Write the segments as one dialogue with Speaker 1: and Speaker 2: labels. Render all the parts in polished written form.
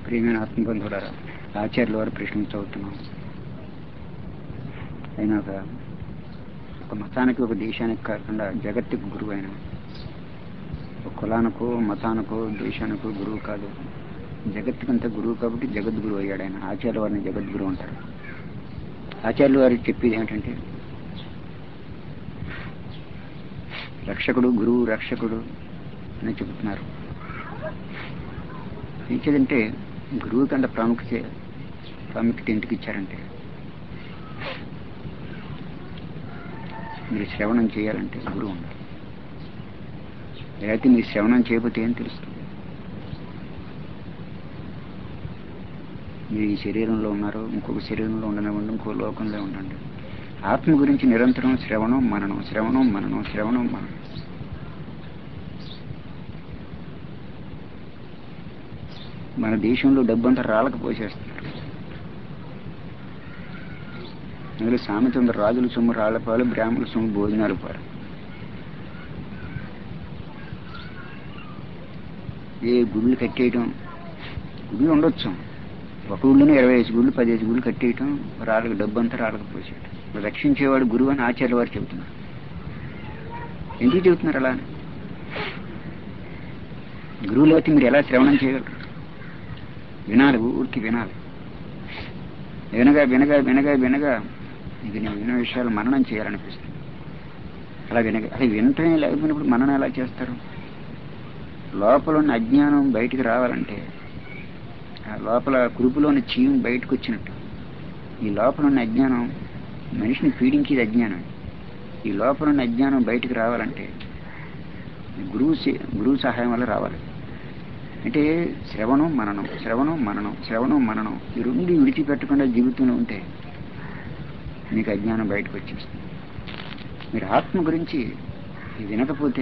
Speaker 1: ప్రియమైన ఆత్మబంధువులారా, ఆచార్యుల వారి ప్రశ్నలు చదువుతున్నాం. ఆయన ఒక మతానికి ఒక దేశానికి కాకుండా జగత్తుకు గురువు. ఆయన ఒక కులానికో మతానికో దేశానికో గురువు కాదు, జగత్తుకంతా గురువు. కాబట్టి జగద్గురువు అయ్యాడు ఆయన. ఆచార్యుల వారిని జగద్గురువు అంటారు. ఆచార్యుల వారికి చెప్పేది ఏమిటంటే, రక్షకుడు, గురువు, రక్షకుడు అని చెబుతున్నారు. ఏంటంటే గురువుకి అంత ప్రాముఖ్యత ఎందుకు ఇచ్చారంటే, మీరు శ్రవణం చేయాలంటే గురువు ఉండాలి. లేకపోతే మీరు శ్రవణం చేయకపోతే ఏం తెలుస్తుంది? మీరు ఈ శరీరంలో ఉన్నారు, ఇంకొక శరీరంలో ఉండనివ్వండి, ఇంకో లోకంలో ఉండండి. ఆత్మ గురించి నిరంతరం శ్రవణం మననం, శ్రవణం మననం, శ్రవణం మననం. మన దేశంలో డబ్బంతా రాళ్ళకు పోసేస్తున్నారు. అందులో సామెత ఉంది, రాజుల సొమ్ము రాళ్ల పాలు, బ్రాహ్మణుల సొమ్ము భోజనాలు పాలు. ఏ గుళ్ళు కట్టేయటం, గుళ్ళు ఉండొచ్చు, ఒక ఊళ్ళోనే 25 గుళ్ళు 15 గుళ్ళు కట్టేయటం, రాళ్ళకు డబ్బంతా రాళ్ళకు పోసేయటం. రక్షించేవాడు గురువు అని ఆచార్యుల వారు చెబుతున్నారు. ఎందుకు చెబుతున్నారు అలా? గురువులు అయితే మీరు ఎలా శ్రవణం చేయగలరు? వినాలి, ఊరికి వినాలి. వినగా వినగా వినగా వినగా ఇది నేను విన్న విషయాలు మననం చేయాలనిపిస్తుంది. అలా వినగా అది వినటమే లేకపోయినప్పుడు మననం ఎలా చేస్తారు? లోపల ఉన్న అజ్ఞానం బయటికి రావాలంటే, ఆ లోపల కురుపులోని చీము బయటకు వచ్చినట్టు ఈ లోపల ఉన్న అజ్ఞానం మనిషిని పీడించేది అజ్ఞానం. ఈ లోపల ఉన్న అజ్ఞానం బయటికి రావాలంటే గురువు సహాయం వల్ల రావాలి. అంటే శ్రవణం మననం, శ్రవణం మననం, శ్రవణం మననం, ఈ రెండు విడిచిపెట్టకుండా జీవితంలో ఉంటే మీకు అజ్ఞానం బయటకు వచ్చేస్తుంది. మీరు ఆత్మ గురించి వినకపోతే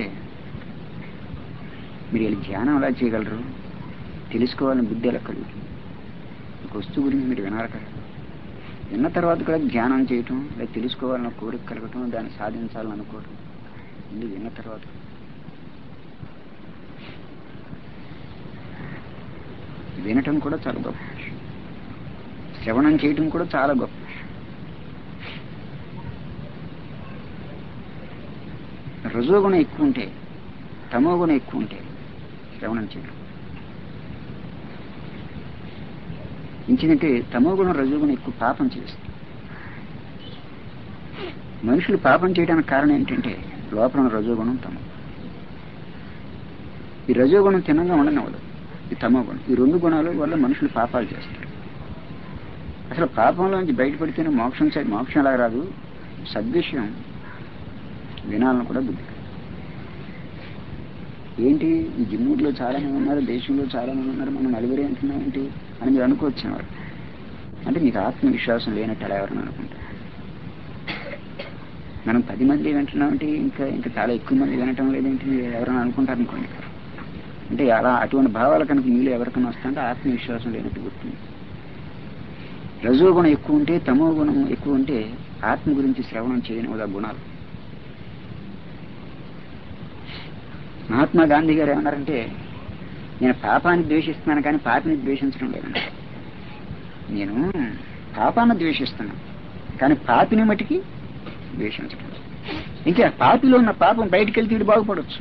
Speaker 1: మీరు వెళ్ళి ధ్యానం ఎలా చేయగలరు? తెలుసుకోవాలని బుద్ధి ఎలా కలుగుతుంది? ఒక వస్తువు గురించి మీరు వినాలి కదా. విన్న తర్వాత కూడా ధ్యానం చేయటం, లేదా తెలుసుకోవాలన్న కోరిక కలగటం, దాన్ని సాధించాలని అనుకోవటం, ఇది విన్న తర్వాత. వినటం కూడా చాలా గొప్ప విషయం, శ్రవణం చేయటం కూడా చాలా గొప్ప విషయం. రజోగుణం ఎక్కువ ఉంటే, తమోగుణం ఎక్కువ ఉంటే శ్రవణం చేయడం. ఎందుకంటే తమోగుణం రజోగుణం ఎక్కువ పాపం చేస్తుంది. మనుషులు పాపం చేయడానికి కారణం ఏంటంటే లోపల ఉన్న రజోగుణం, తమో. ఈ రజోగుణం తినంగా ఉండనివ్వదు, ఈ తమోగుణం. ఈ రెండు గుణాల వల్ల మనుషులు పాపాలు చేస్తారు. అసలు పాపంలోంచి బయటపడితేనే మోక్షం ఎలా రాదు? సద్విషయం వినాలను కూడా బుద్ధి. ఏంటి ఈ జిమ్మూరులో చాలా మంది ఉన్నారు, దేశంలో చాలా మంది ఉన్నారు, మనం నలుగురే అంటున్నాం ఏంటి అని మీరు అనుకోవచ్చేవారు. అంటే మీకు ఆత్మవిశ్వాసం లేనట్టు అలా ఎవరైనా అనుకుంటారు. మనం 10 మంది వింటున్నామంటే ఇంకా చాలా ఎక్కువ మంది వినటం లేదేంటి మీరు ఎవరైనా అనుకుంటారు అనుకోండి. అంటే అలా అటువంటి భావాలు కనుక మీలో ఎవరికైనా వస్తుంటే ఆత్మవిశ్వాసం లేనట్టు గుర్తుంది. రజోగుణం ఎక్కువ ఉంటే, తమో గుణం ఎక్కువ ఉంటే ఆత్మ గురించి శ్రవణం చేయని ఆ గుణాలు. మహాత్మా గాంధీ గారు ఏమన్నారంటే, నేను పాపాన్ని ద్వేషిస్తున్నాను కానీ పాపిని ద్వేషించడం లేదన్నా. నేను పాపాన్ని ద్వేషిస్తున్నాను కానీ పాపిని మటుకి ద్వేషించడం. ఇంకా పాపిలో ఉన్న పాపం బయటికి వెళ్తే వీడు బాగుపడవచ్చు.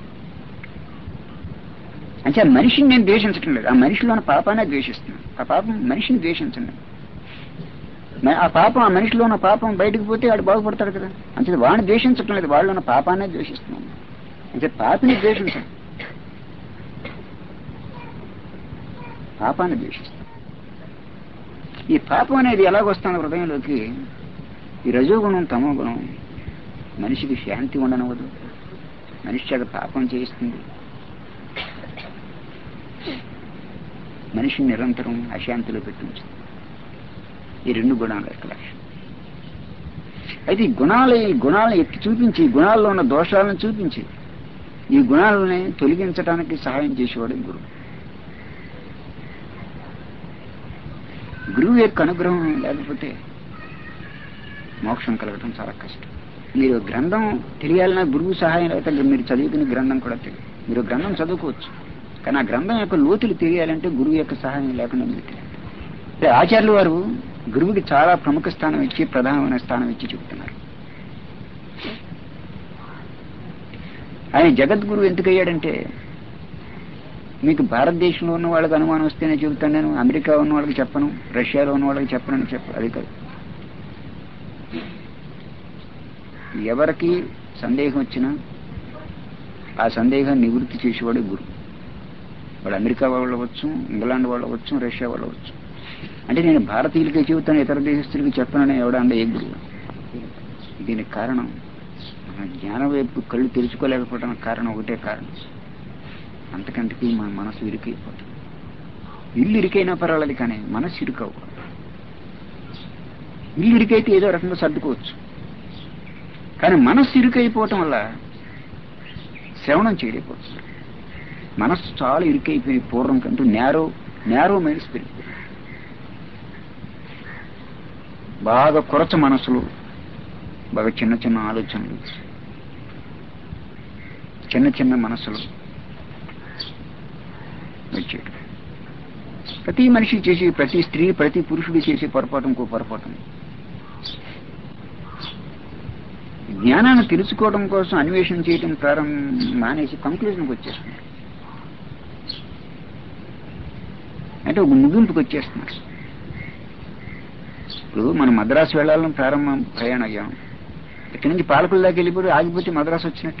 Speaker 1: అంటే ఆ మనిషిని నేను ద్వేషించడం లేదు, ఆ మనిషిలో ఉన్న పాపాన్ని ద్వేషిస్తున్నాను. ఆ పాపం మనిషిని ద్వేషించండి. ఆ పాపం, ఆ మనిషిలో ఉన్న పాపం బయటకు పోతే వాడు బాగుపడతాడు కదా. అంటే వాడిని ద్వేషించడం లేదు, వాళ్ళు ఉన్న పాపాన్ని ద్వేషిస్తున్నాను. అంటే పాపిని ద్వేషించండి, పాపాన్ని ద్వేషిస్తాం. ఈ పాపం అనేది ఎలాగొస్తాను హృదయంలోకి? ఈ రజోగుణం తమోగుణం మనిషికి శాంతి ఉండనవదు, మనిషి చేత పాపం చేయిస్తుంది, మనిషిని నిరంతరం అశాంతిలో పెట్టించింది. ఈ రెండు గుణాల యొక్క లక్ష్యం. అయితే ఈ గుణాలను ఎత్తి చూపించి, గుణాల్లో ఉన్న దోషాలను చూపించి ఈ గుణాలని తొలగించడానికి సహాయం చేసేవాడు గురువు. గురువు యొక్క అనుగ్రహం లేకపోతే మోక్షం కలగటం చాలా కష్టం. మీరు గ్రంథం తెలియాలన్నా గురువు సహాయం లేకపోతే మీరు చదువుకునే గ్రంథం కూడా తెలియదు. మీరు గ్రంథం చదువుకోవచ్చు, కానీ ఆ గ్రంథం యొక్క లోతులు తెలియాలంటే గురువు యొక్క సహాయం లేకుండా మీకు తెలియదు. ఆచార్యులు వారు గురువుకి చాలా ప్రముఖ స్థానం ఇచ్చి ప్రధానమైన స్థానం ఇచ్చి చెబుతున్నారు. ఆయన జగద్గురు ఎందుకు అయ్యాడంటే, మీకు భారతదేశంలో ఉన్న వాళ్ళకి అనుమానం వస్తేనే చెబుతాను నేను, అమెరికా ఉన్న వాళ్ళకి చెప్పను, రష్యాలో ఉన్న వాళ్ళకి చెప్పనని అది కాదు. ఎవరికి సందేహం వచ్చినా ఆ సందేహాన్ని నివృత్తి చేసేవాడు గురువు. వాడు అమెరికా వాళ్ళు అవ్వచ్చు, ఇంగ్లాండ్ వాళ్ళు అవ్వచ్చు, రష్యా వాళ్ళు అవ్వచ్చు. అంటే నేను భారతీయులకే చెబుతాను, ఇతర దేశస్తులకి చెప్పనని ఎవడంటే ఏ గురువు. దీనికి కారణం మన జ్ఞానం వైపు కళ్ళు తెరుచుకోలేకపోవడానికి కారణం ఒకటే కారణం, అంతకంతకీ మన మనసు ఇరుకైపోతుంది. ఇల్లు ఇరికైనా పర్వాలేదు కానీ మనసు ఇరుకవు. ఇల్లు ఇరుకైతే ఏదో రకంగా సర్దుకోవచ్చు, కానీ మనస్సు ఇరుకైపోవటం వల్ల శ్రవణం చేయలేకపోతుంది. మనస్సు చాలా ఇరుకైపోయి పూర్వం కంటూ నేరో మైండ్స్ పెరిగిపోయింది. బాగా కొరచ మనసులు, బాగా చిన్న చిన్న ఆలోచనలు, చిన్న చిన్న మనసులు వచ్చేది. ప్రతి మనిషి చేసి, ప్రతి స్త్రీ, ప్రతి పురుషుడు చేసే పొరపాటు ఇంకో పొరపాటు. జ్ఞానాన్ని తెలుసుకోవడం కోసం అన్వేషణ చేయడం మానేసి కంక్లూజన్కి వచ్చేస్తున్నారు. అంటే ఒక ముగింపుకి వచ్చేస్తున్నారు. ఇప్పుడు మనం మద్రాసు వెళ్ళాలని ప్రయాణం అయ్యాం. ఇక్కడి నుంచి పాలకుల దాకా వెళ్ళిపోయి ఆగిపోతే మద్రాసు వచ్చినట్ట.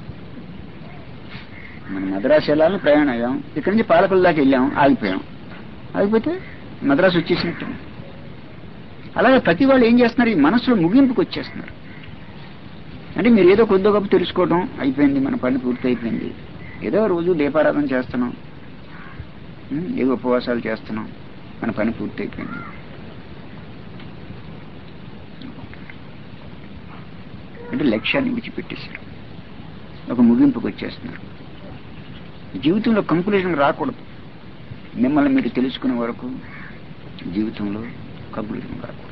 Speaker 1: మనం మద్రాసు వెళ్ళాలని ప్రయాణం అయ్యాం, ఇక్కడి నుంచి పాలకుల దాకా వెళ్ళాం, ఆగిపోయాం, ఆగిపోతే మద్రాసు వచ్చేసినట్టు. అలాగే ప్రతి వాళ్ళు ఏం చేస్తున్నారు, ఈ మనసులో ముగింపుకి వచ్చేస్తున్నారు. అంటే మీరు ఏదో కొద్ది గొప్ప తెలుసుకోవడం అయిపోయింది, మన పని పూర్తి అయిపోయింది, ఏదో రోజు దీపారాధన చేస్తున్నాం, ఏదో ఉపవాసాలు చేస్తున్నాం, మన పని పూర్తి అయిపోయింది. అంటే లక్ష్యాన్ని విడిచిపెట్టేశారు, ఒక ముగింపుకి వచ్చేస్తున్నారు. జీవితంలో కంక్లూజన్ రాకూడదు. మిమ్మల్ని మీరు తెలుసుకునే వరకు జీవితంలో కంక్లూజన్ రాకూడదు.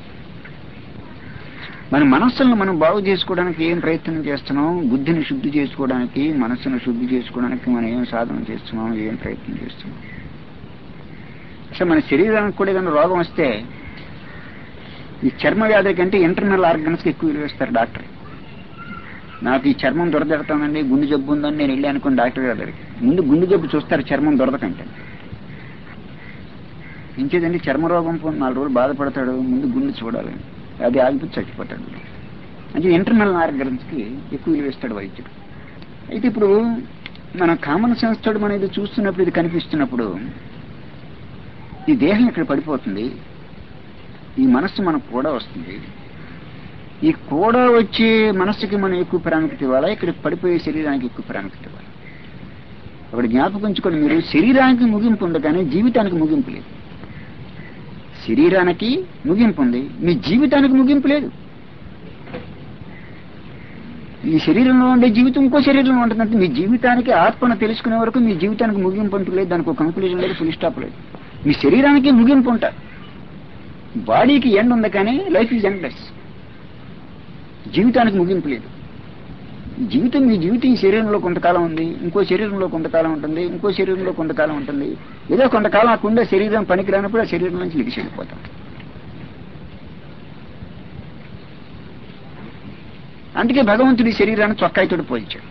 Speaker 1: మన మనస్సులను మనం బాగు చేసుకోవడానికి ఏం ప్రయత్నం చేస్తున్నాం, బుద్ధిని శుద్ధి చేసుకోవడానికి, మనస్సును శుద్ధి చేసుకోవడానికి మనం ఏం సాధన చేస్తున్నాం, ఏం ప్రయత్నం చేస్తున్నాం. అసలు మన శరీరానికి కూడా ఏదైనా రోగం వస్తే ఈ చర్మ వ్యాధి కంటే ఇంటర్నల్ ఆర్గన్స్కి ఎక్కువ విలువ ఇస్తారు డాక్టర్. నాకు ఈ చర్మం దొరదెడతానండి, గుండె జబ్బు ఉందని నేను వెళ్ళి అనుకుని డాక్టర్ గారి దగ్గరికి, ముందు గుండె జబ్బు చూస్తారు, చర్మం దొరదకంటే. ఇంకేదండి చర్మ రోగం 4 రోజులు బాధపడతాడు, ముందు గుండె చూడాలి, అది ఆగిపోతే చచ్చిపోతాడు. అంటే ఇంటర్నల్ ఆర్గన్స్కి ఎక్కువ విలువ ఇస్తాడు వైద్యుడు. అయితే ఇప్పుడు మన కామన్ సెన్స్ తోడు మనం ఇది చూస్తున్నప్పుడు, ఇది కనిపిస్తున్నప్పుడు ఈ దేహం ఇక్కడ పడిపోతుంది, ఈ మనస్సు మనకు కూడా వస్తుంది. ఈ కూడా వచ్చే మనస్సుకి మనం ఎక్కువ ప్రాముఖ్యత ఇవ్వాలా, ఇక్కడ పడిపోయే శరీరానికి ఎక్కువ ప్రాముఖ్యత ఇవ్వాలి? ఒకటి జ్ఞాపకించుకొని, మీరు శరీరానికి ముగింపు ఉంది కానీ జీవితానికి ముగింపు లేదు. శరీరానికి ముగింపు ఉంది, మీ జీవితానికి ముగింపు లేదు. ఈ శరీరంలో ఉండే జీవితం ఇంకో శరీరంలో ఉంటుందంటే మీ జీవితానికి ఆత్మను తెలుసుకునే వరకు మీ జీవితానికి ముగింపు అంటూ లేదు, దానికి ఒక కంక్లూజన్ లేదు, ఫుల్ స్టాప్ లేదు. మీ శరీరానికి ముగింపు ఉంటారు, బాడీకి ఎండ్ ఉంది కానీ లైఫ్ ఈజ్ ఎండ్లెస్. జీవితానికి ముగింపు లేదు. జీవితం, మీ జీవితం ఈ శరీరంలో కొంతకాలం ఉంది, ఇంకో శరీరంలో కొంతకాలం ఉంటుంది, ఇంకో శరీరంలో కొంతకాలం ఉంటుంది. ఏదో కొంతకాలం ఆకుండా శరీరం పనికి రానప్పుడు ఆ శరీరం నుంచి లిగిసి వెళ్ళిపోతాం. అందుకే భగవంతుడి శరీరాన్ని చొక్కాయితోటి పోల్చాడు,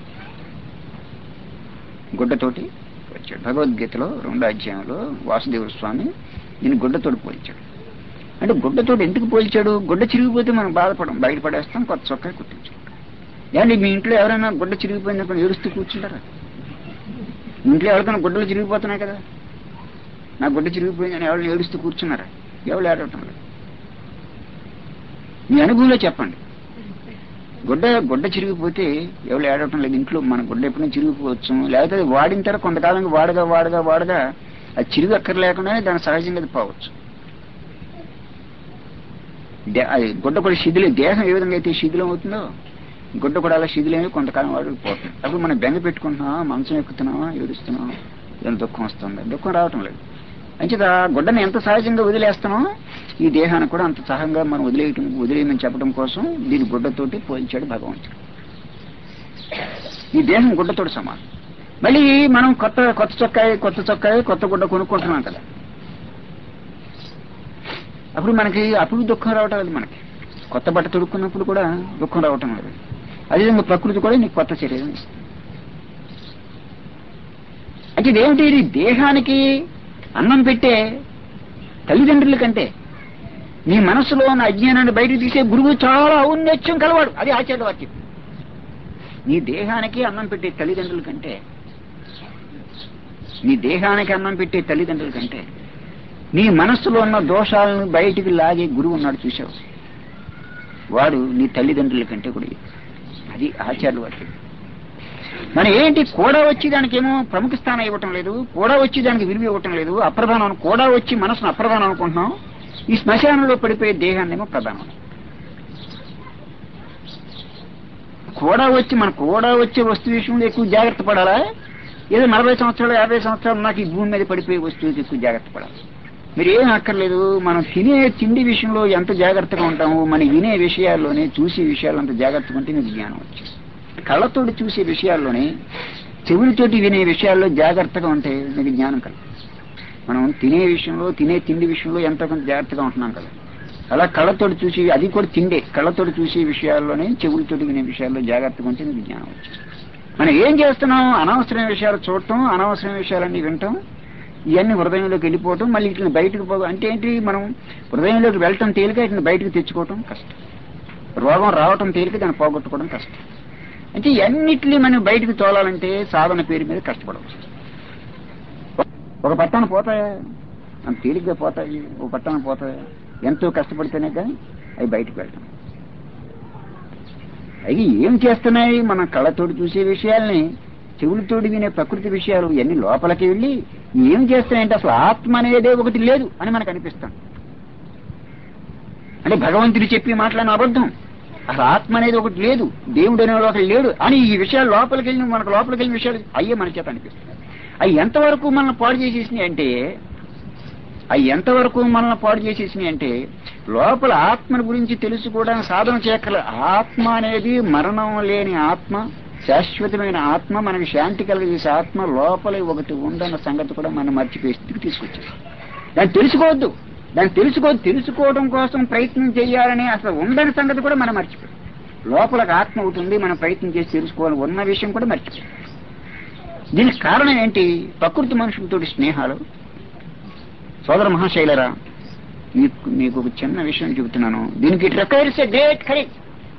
Speaker 1: గుడ్డతోటి పోల్చాడు. భగవద్గీతలో 2వ అధ్యాయంలో వాసుదేవ స్వామి దీన్ని గుడ్డతోటి పోల్చాడు. అంటే గుడ్డతోటి ఎందుకు పోల్చాడు? గుడ్డ చిరిగిపోతే మనం బయటపడేస్తాం, కొత్త చొక్కాయి కుట్టించుకుంటాం. ఏమండి మీ ఇంట్లో ఎవరైనా గుడ్డ చిరిగిపోయిందనుకుని ఏడుస్తూ కూర్చుంటారా? మీ ఇంట్లో ఎవరికైనా గుడ్డలు చిరిగిపోతున్నాయి కదా, నా గుడ్డ చిరిగిపోయిందని ఎవరైనా ఏడుస్తూ కూర్చున్నారా? ఎవరు ఏడవటం లేదు. మీ అనుభవంలో చెప్పండి. గుడ్డ చిరిగిపోతే ఎవరు ఏడవటం లేదు. ఇంట్లో మన గుడ్డ ఎప్పుడైనా చిరిగిపోవచ్చు, లేకపోతే వాడిన తర్వాత కొంతకాలం వాడగా అది చిరుగు అక్కర్లేకుండానే దాని సహజంగా అది పోవచ్చు. అది గుడ్డ కూడా శిథిలం, దేహం ఏ విధంగా అయితే శిథిలం అవుతుందో గుడ్డ కూడా అలా శిథిలమే కొంతకాలం వాడికి పోతుంది. అప్పుడు మనం బెంగ పెట్టుకుంటున్నావా, మంచం ఎక్కుతున్నావా, ఏడుస్తున్నావా, ఏదైనా దుఃఖం వస్తుంది, దుఃఖం రావటం లేదు. అంచేత గుడ్డని ఎంత సహజంగా వదిలేస్తామో ఈ దేహాన్ని కూడా అంత సహజంగా మనం వదిలేయమని చెప్పడం కోసం దీని గుడ్డతోటి పోల్చాడు భగవంతుడు. ఈ దేహం గుడ్డతోటి సమానం. మళ్ళీ మనం కొత్త కొత్త గుడ్డ కొనుక్కుంటున్నాం కదా. అప్పుడు దుఃఖం రావటం లేదు మనకి. కొత్త బట్ట తొడుక్కున్నప్పుడు కూడా దుఃఖం రావటం లేదు. అదేవిధంగా ప్రకృతి కూడా నీకు కొత్త శరీరం ఇస్తుంది. అంటే ఇదేమిటి? ఇది దేహానికి అన్నం పెట్టే తల్లిదండ్రుల కంటే నీ మనసులో ఉన్న అజ్ఞానాన్ని బయటకు తీసే గురువు చాలా ఔన్నత్యం కలవాడు. అది ఆచార్య వాక్యం. నీ దేహానికి అన్నం పెట్టే తల్లిదండ్రుల కంటే నీ మనస్సులో ఉన్న దోషాలను బయటికి లాగే గురువు ఉన్నాడు చూసావు, వాడు నీ తల్లిదండ్రుల కంటే కూడా. అది ఆచార్యుల వాక్యం. మనం ఏంటి కూడా వచ్చి దానికేమో ప్రముఖ స్థానం ఇవ్వటం లేదు, కూడా వచ్చి దానికి విలువ ఇవ్వటం లేదు, అప్రధానం. కూడా వచ్చి మనసును అప్రధానం అనుకుంటున్నాం. ఈ శ్మశానంలో పడిపోయే దేహాన్నేమో ప్రధానం. కూడా వచ్చే వస్తువు విషయంలో ఎక్కువ జాగ్రత్త పడాలా? ఏదో 40 సంవత్సరాలు 50 సంవత్సరాలు నాకు ఈ భూమి మీద పడిపోయే వస్తువుకి ఎక్కువ జాగ్రత్త పడాలి. మీరు ఏం అక్కర్లేదు. మనం తినే తిండి విషయంలో ఎంత జాగ్రత్తగా ఉంటామో, మనం వినే విషయాల్లోనే, చూసే విషయాలు అంత జాగ్రత్తగా ఉంటే మీకు జ్ఞానం వచ్చింది. కళ్ళతోటి చూసే విషయాల్లోనే, చెవులతోటి వినే విషయాల్లో జాగ్రత్తగా ఉంటే మీకు జ్ఞానం కలదు. మనం తినే విషయంలో, తినే తిండి విషయంలో ఎంత కొంత జాగ్రత్తగా ఉంటున్నాం కదా, అలా కళ్ళతోటి చూసి, అది కూడా తిండే, కళ్ళతోటి చూసే విషయాల్లోనే, చెవులతోటి వినే విషయాల్లో జాగ్రత్తగా ఉంటే మీకు జ్ఞానం వచ్చింది. మనం ఏం చేస్తున్నాం? అనవసరమైన విషయాలు చూడటం, అనవసరమైన విషయాలన్నీ వినటం, ఇవన్నీ హృదయంలోకి వెళ్ళిపోవటం, మళ్ళీ ఇట్లా బయటకు అంటే ఏంటి? మనం హృదయంలోకి వెళ్ళటం తేలిక, ఇట్లా బయటకు తెచ్చుకోవటం కష్టం. రోగం రావటం తేలిక, దాన్ని పోగొట్టుకోవడం కష్టం. అంటే ఇవన్నిటినీ మనం బయటకు తోలాలంటే సాధన పేరు మీద కష్టపడవచ్చు. ఒక పట్టాన పోతాయా? అంత తేలిగ్గా పోతాయి. ఒక పట్టాన పోతాయా? ఎంతో కష్టపడితేనే కానీ అవి బయటకు వెళ్తాం. అవి ఏం చేస్తున్నాయి? మన కళ్ళతోటి చూసే విషయాల్ని, చెవులతోటి వినే ప్రకృతి విషయాలు ఇవన్నీ లోపలికి వెళ్ళి ఏం చేస్తాయంటే అసలు ఆత్మ అనేదే ఒకటి లేదు అని మనకు అనిపిస్తాం. అంటే భగవంతుడు చెప్పి మాట్లాడిన అబద్ధం. అసలు ఆత్మ అనేది ఒకటి లేదు, దేవుడు అనేవాడు ఒకటి లేడు అని ఈ విషయాలు లోపలికి వెళ్ళి, మనకు లోపలికి వెళ్ళిన విషయాలు అయ్యే మన చేత అనిపిస్తుంది. అవి ఎంతవరకు మనల్ని పాడు చేసేసినాయి అంటే లోపల ఆత్మను గురించి తెలుసుకోవడానికి సాధన చేయక్కల. ఆత్మ అనేది మరణం లేని ఆత్మ, శాశ్వతమైన ఆత్మ, మనకి శాంతి కలిగేసే ఆత్మ లోపల ఒకటి ఉందన్న సంగతి కూడా మనం మర్చిపోయే స్థితికి తీసుకొచ్చేది. దాన్ని తెలుసుకోవడం కోసం ప్రయత్నం చేయాలని అసలు ఉందని సంగతి కూడా మనం మర్చిపోయాం. లోపలకు ఆత్మ అవుతుంది, మనం ప్రయత్నం చేసి తెలుసుకోవాలని ఉన్న విషయం కూడా మర్చిపోయాం. దీనికి కారణం ఏంటి? ప్రకృతి మనుషులతోటి స్నేహాలు. సోదర మహాశైలరా, మీకు ఒక చిన్న విషయం చెబుతున్నాను. దీనికి it requires a great courage.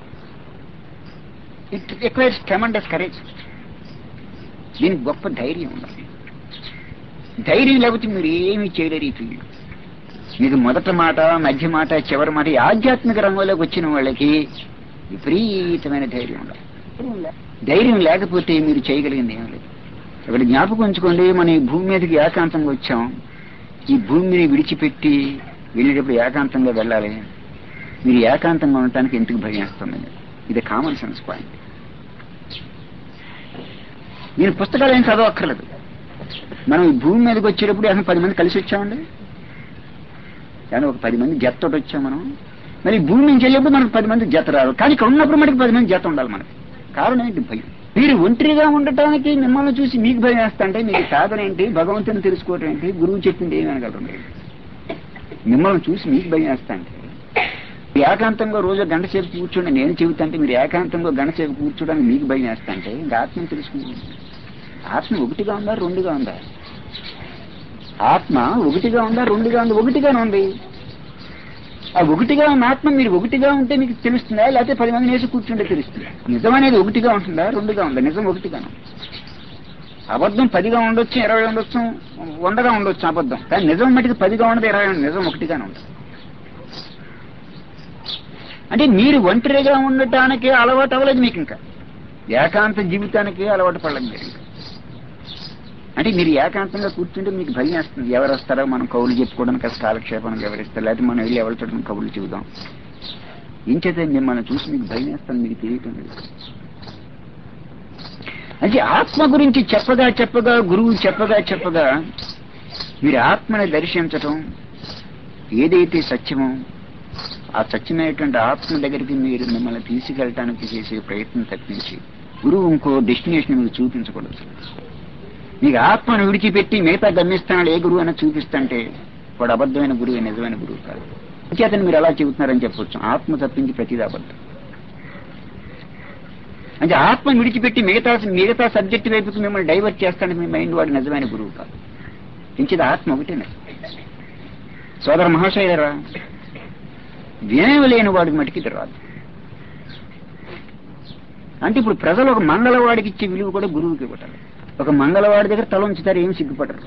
Speaker 1: It requires tremendous courage. దీనికి గొప్ప ధైర్యం ఉండాలి. ధైర్యం లేకపోతే మీరు ఏమీ చేయలేరు. ఈ ఫీల్డ్ మీకు మొదటి మాట, మధ్య మాట, చివరి మాట, ఆధ్యాత్మిక రంగంలోకి వచ్చిన వాళ్ళకి విపరీతమైన ధైర్యం ఉండాలి. ధైర్యం లేకపోతే మీరు చేయగలిగింది ఏం లేదు. ఇక్కడ జ్ఞాపకం ఉంచుకోండి, మనం ఈ భూమి మీదకి ఏకాంతంగా వచ్చాం. ఈ భూమిని విడిచిపెట్టి వెళ్ళేటప్పుడు ఏకాంతంగా వెళ్ళాలి. మీరు ఏకాంతంగా ఉండటానికి ఎందుకు భయం వేస్తుంది? ఇది కామన్ సెన్స్ పాయింట్. మీరు పుస్తకాలు ఏం చదవక్కర్లేదు. మనం ఈ భూమి మీదకి వచ్చేటప్పుడు అసలు 10 మంది కలిసి వచ్చామండి, కానీ ఒక 10 మంది జతతోటి వచ్చాం మనం. మరి భూమి నుంచి వెళ్ళేప్పుడు మనకు 10 మంది జత రారు, కానీ ఇక్కడ ఉన్నప్పుడు మనకి 10 మంది జత ఉండాలి మనకి. కారణం ఏంటి? భయం. మీరు ఒంటరిగా ఉండటానికి మిమ్మల్ని చూసి మీకు భయం వేస్తా అంటే మీకు సాధన ఏంటి? భగవంతుని తెలుసుకోవటం ఏంటి? గురువు చెప్పింది ఏమి అనగలరు? మీరు మిమ్మల్ని చూసి మీకు భయం వేస్తా అంటే ఏకాంతంగా రోజు గంట సేపు కూర్చోండి, నేను చెబుతాంటే మీరు ఏకాంతంగా గంట సేపు కూర్చోడానికి మీకు భయం వేస్తా అంటే ఇంకా ఆత్మను తెలుసుకుంటుంది. ఆత్మ ఒకటిగా ఉందా, రెండుగా ఉందా? ఆత్మ ఒకటిగా ఉందా, రెండుగా ఉందా? ఒకటిగానే ఉంది. ఆ ఒకటిగా ఉన్న ఆత్మ మీరు ఒకటిగా ఉంటే మీకు తెలుస్తుందా, లేకపోతే 10 మంది వేసి కూర్చుంటే తెలుస్తుందా? నిజం అనేది ఒకటిగా ఉంటుందా, రెండుగా ఉందా? నిజం ఒకటిగాను. అబద్ధం 10గా ఉండొచ్చు, 20 ఉండొచ్చు, 100గా ఉండొచ్చు అబద్ధం. కానీ నిజం మటుకు 10గా ఉండదు, 20 ఉండదు. నిజం ఒకటిగానే ఉంటుంది. అంటే మీరు ఒంటరిగా ఉండటానికి అలవాటు అవ్వలేదు మీకు. ఇంకా ఏకాంత జీవితానికి అలవాటు పడలేదు మీరు. అంటే మీరు ఏకాంతంగా కూర్చుంటే మీకు భయం వేస్తుంది. ఎవరు వస్తారో మనం కబుర్లు చెప్పుకోవడానికి, అసలు కాలక్షేపానికి ఎవరిస్తారు, లేకపోతే మనం వెళ్ళి ఎవరి చూడడానికి కబుర్లు చెబుదాం. ఏం చేత మిమ్మల్ని చూసి మీకు భయం వేస్తుంది, మీకు తెలియటం లేదు. అంటే ఆత్మ గురించి చెప్పగా గురువు చెప్పగా మీరు ఆత్మని దర్శించటం, ఏదైతే సత్యమో ఆ సత్యమైనటువంటి ఆత్మ దగ్గరికి మీరు మిమ్మల్ని తీసుకెళ్ళటానికి చేసే ప్రయత్నం తప్పించి గురువు ఇంకో డెస్టినేషన్ మీకు చూపించకూడదు. మీకు ఆత్మను విడిచిపెట్టి మిగతా గమ్యస్థానాలు ఏ గురువు అయినా చూపిస్తుంటే వాడు అబద్ధమైన గురువు, నిజమైన గురువు కాదు. చేతను మీరు అలా చెబుతున్నారని చెప్పొచ్చు. ఆత్మ తప్పించి ప్రతిదీ అబద్ధం. అంటే ఆత్మ విడిచిపెట్టి మిగతా సబ్జెక్ట్ వైపుకి మిమ్మల్ని డైవర్ట్ చేస్తానికి మీ మైండ్ వాడు నిజమైన గురువు కాదు. ఇంకేది ఆత్మ ఒకటే నిజం. సోదర మహాశయులరా, వినయం లేని వాడికి మటుకి ఇది రాదు. అంటే ఇప్పుడు ప్రజలు ఒక మంగళవాడికి ఇచ్చే విలువ కూడా గురువుకి ఇవ్వటాలి. ఒక మంగళవాడి దగ్గర తల ఉంచుతారు, ఏం సిగ్గుపడరు.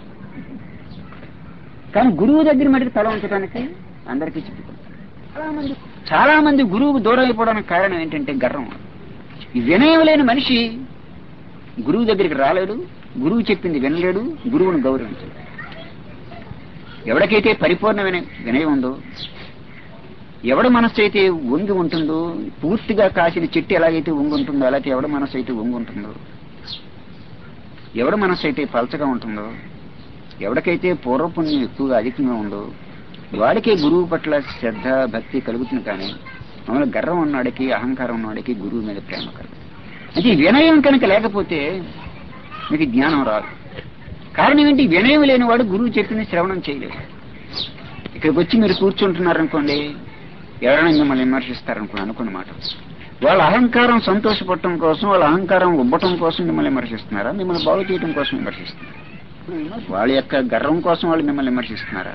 Speaker 1: కానీ గురువు దగ్గర మటుకు తల ఉంచడానికి అందరికీ సిగ్గుపడతారు. చాలా మంది గురువుకు దూరం అయిపోవడానికి కారణం ఏంటంటే గర్వం. ఈ వినయం లేని మనిషి గురువు దగ్గరికి రాలేడు, గురువు చెప్పింది వినలేడు, గురువును గౌరవించలేడు. ఎవరికైతే పరిపూర్ణమైన వినయం ఉందో, ఎవడ మనస్సు అయితే వంగి ఉంటుందో, పూర్తిగా కాసిన చెట్టు ఎలాగైతే వంగి ఉంటుందో అలాగే ఎవడ మనస్సు అయితే వంగి ఉంటుందో, ఎవడ మనస్సు అయితే పలచగా ఉంటుందో, ఎవరికైతే పూర్వపుణ్యం ఎక్కువగా అధికంగా ఉందో వాడికే గురువు పట్ల శ్రద్ధ భక్తి కలుగుతుంది. కానీ మమ్మల్ని గర్వం ఉన్నవాడికి, అహంకారం ఉన్నవాడికి గురువు మీద ప్రేమ కలుగుతుంది. అంటే ఈ వినయం కనుక లేకపోతే మీకు జ్ఞానం రాదు. కారణం ఏంటి? వినయం లేనివాడు గురువు చెప్పింది శ్రవణం చేయలేదు. ఇక్కడికి వచ్చి మీరు కూర్చుంటున్నారనుకోండి, ఎవరైనా మిమ్మల్ని అనుకున్న మాట వాళ్ళ అహంకారం సంతోషపడటం కోసం, వాళ్ళ అహంకారం ఉబ్బటం కోసం మిమ్మల్ని విమర్శిస్తున్నారా, మిమ్మల్ని బాగు చేయడం కోసం విమర్శిస్తున్నారా? వాళ్ళ యొక్క గర్వం కోసం వాళ్ళు మిమ్మల్ని విమర్శిస్తున్నారా?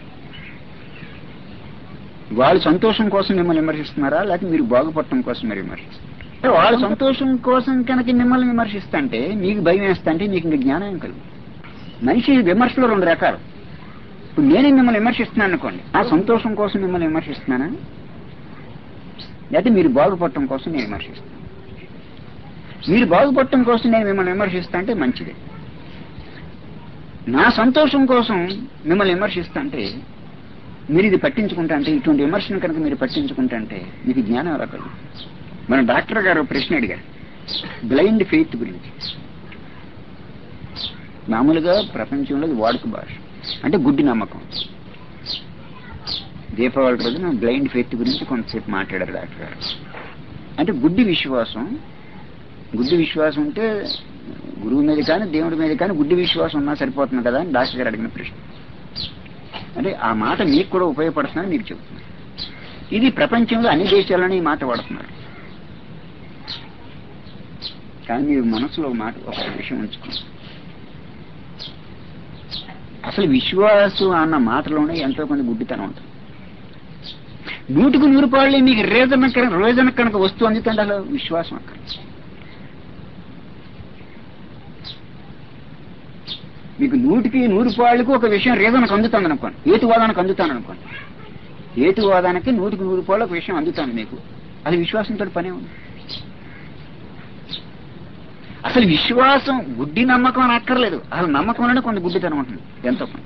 Speaker 1: వాళ్ళ సంతోషం కోసం మిమ్మల్ని విమర్శిస్తున్నారా, లేకపోతే మీరు బాగుపడటం కోసం మీరు విమర్శిస్తున్నారా? వాళ్ళ సంతోషం కోసం కనుక మిమ్మల్ని విమర్శిస్తుంటే, మీకు భయం వేస్తుంటే మీకు ఇంకా జ్ఞానం కలుగు. మనిషి విమర్శలో రెండు రకాలు. ఇప్పుడు నేనే మిమ్మల్ని విమర్శిస్తున్నాను అనుకోండి, ఆ సంతోషం కోసం మిమ్మల్ని విమర్శిస్తున్నానా, లేకపోతే మీరు బాగుపడటం కోసం నేను విమర్శిస్తాను? మీరు బాగుపడటం కోసం నేను మిమ్మల్ని విమర్శిస్తా అంటే మంచిదే. నా సంతోషం కోసం మిమ్మల్ని విమర్శిస్తా అంటే మీరు ఇది పట్టించుకుంటా అంటే, ఇటువంటి విమర్శను కనుక మీరు పట్టించుకుంటా అంటే మీకు జ్ఞానం రాకూడదు. మన డాక్టర్ గారు ప్రశ్న అడిగారు బ్లైండ్ ఫెయిత్ గురించి. మామూలుగా ప్రపంచంలో వాడుక భాష అంటే గుడ్డి నమ్మకం. దీపావళి రోజున బ్లైండ్ ఫెయిత్ గురించి కొంతసేపు మాట్లాడారు డాక్టర్ గారు. అంటే గుడ్డి విశ్వాసం. గుడ్డి విశ్వాసం అంటే గురువు మీద కానీ దేవుడి మీద కానీ గుడ్డి విశ్వాసం ఉన్నా సరిపోతుంది కదా అని డాక్టర్ గారు అడిగిన ప్రశ్న. అంటే ఆ మాట మీకు కూడా ఉపయోగపడుతుందని మీకు చెబుతున్నారు. ఇది ప్రపంచంలో అన్ని దేశాలని ఈ మాట వాడుతున్నారు. కానీ మీరు మనసులో మాట ఒక విషయం ఉంచుకోండి. అసలు విశ్వాసం అన్న మాటలోనే ఎంతో కొంత గుడ్డితనం ఉంటుంది. 100కు 100 పాళ్ళు మీకు రీజన్ కనుక వస్తువు అందుతుంది, అసలు విశ్వాసం అక్కడ. మీకు 100కి 100 పాళ్ళకు ఒక విషయం రీజన్కి అందుతుంది అనుకోండి, హేతువాదానికి అందుతాను అనుకోండి. హేతువాదానికి 100కి 100 పాళ్ళు ఒక విషయం అందుతాను మీకు, అది విశ్వాసంతో పనే ఉంది. అసలు విశ్వాసం గుడ్డి నమ్మకం అని అక్కర్లేదు. అసలు నమ్మకంలోనే కొంత గుడ్డితనం ఉంటుంది ఎంతో కొంత.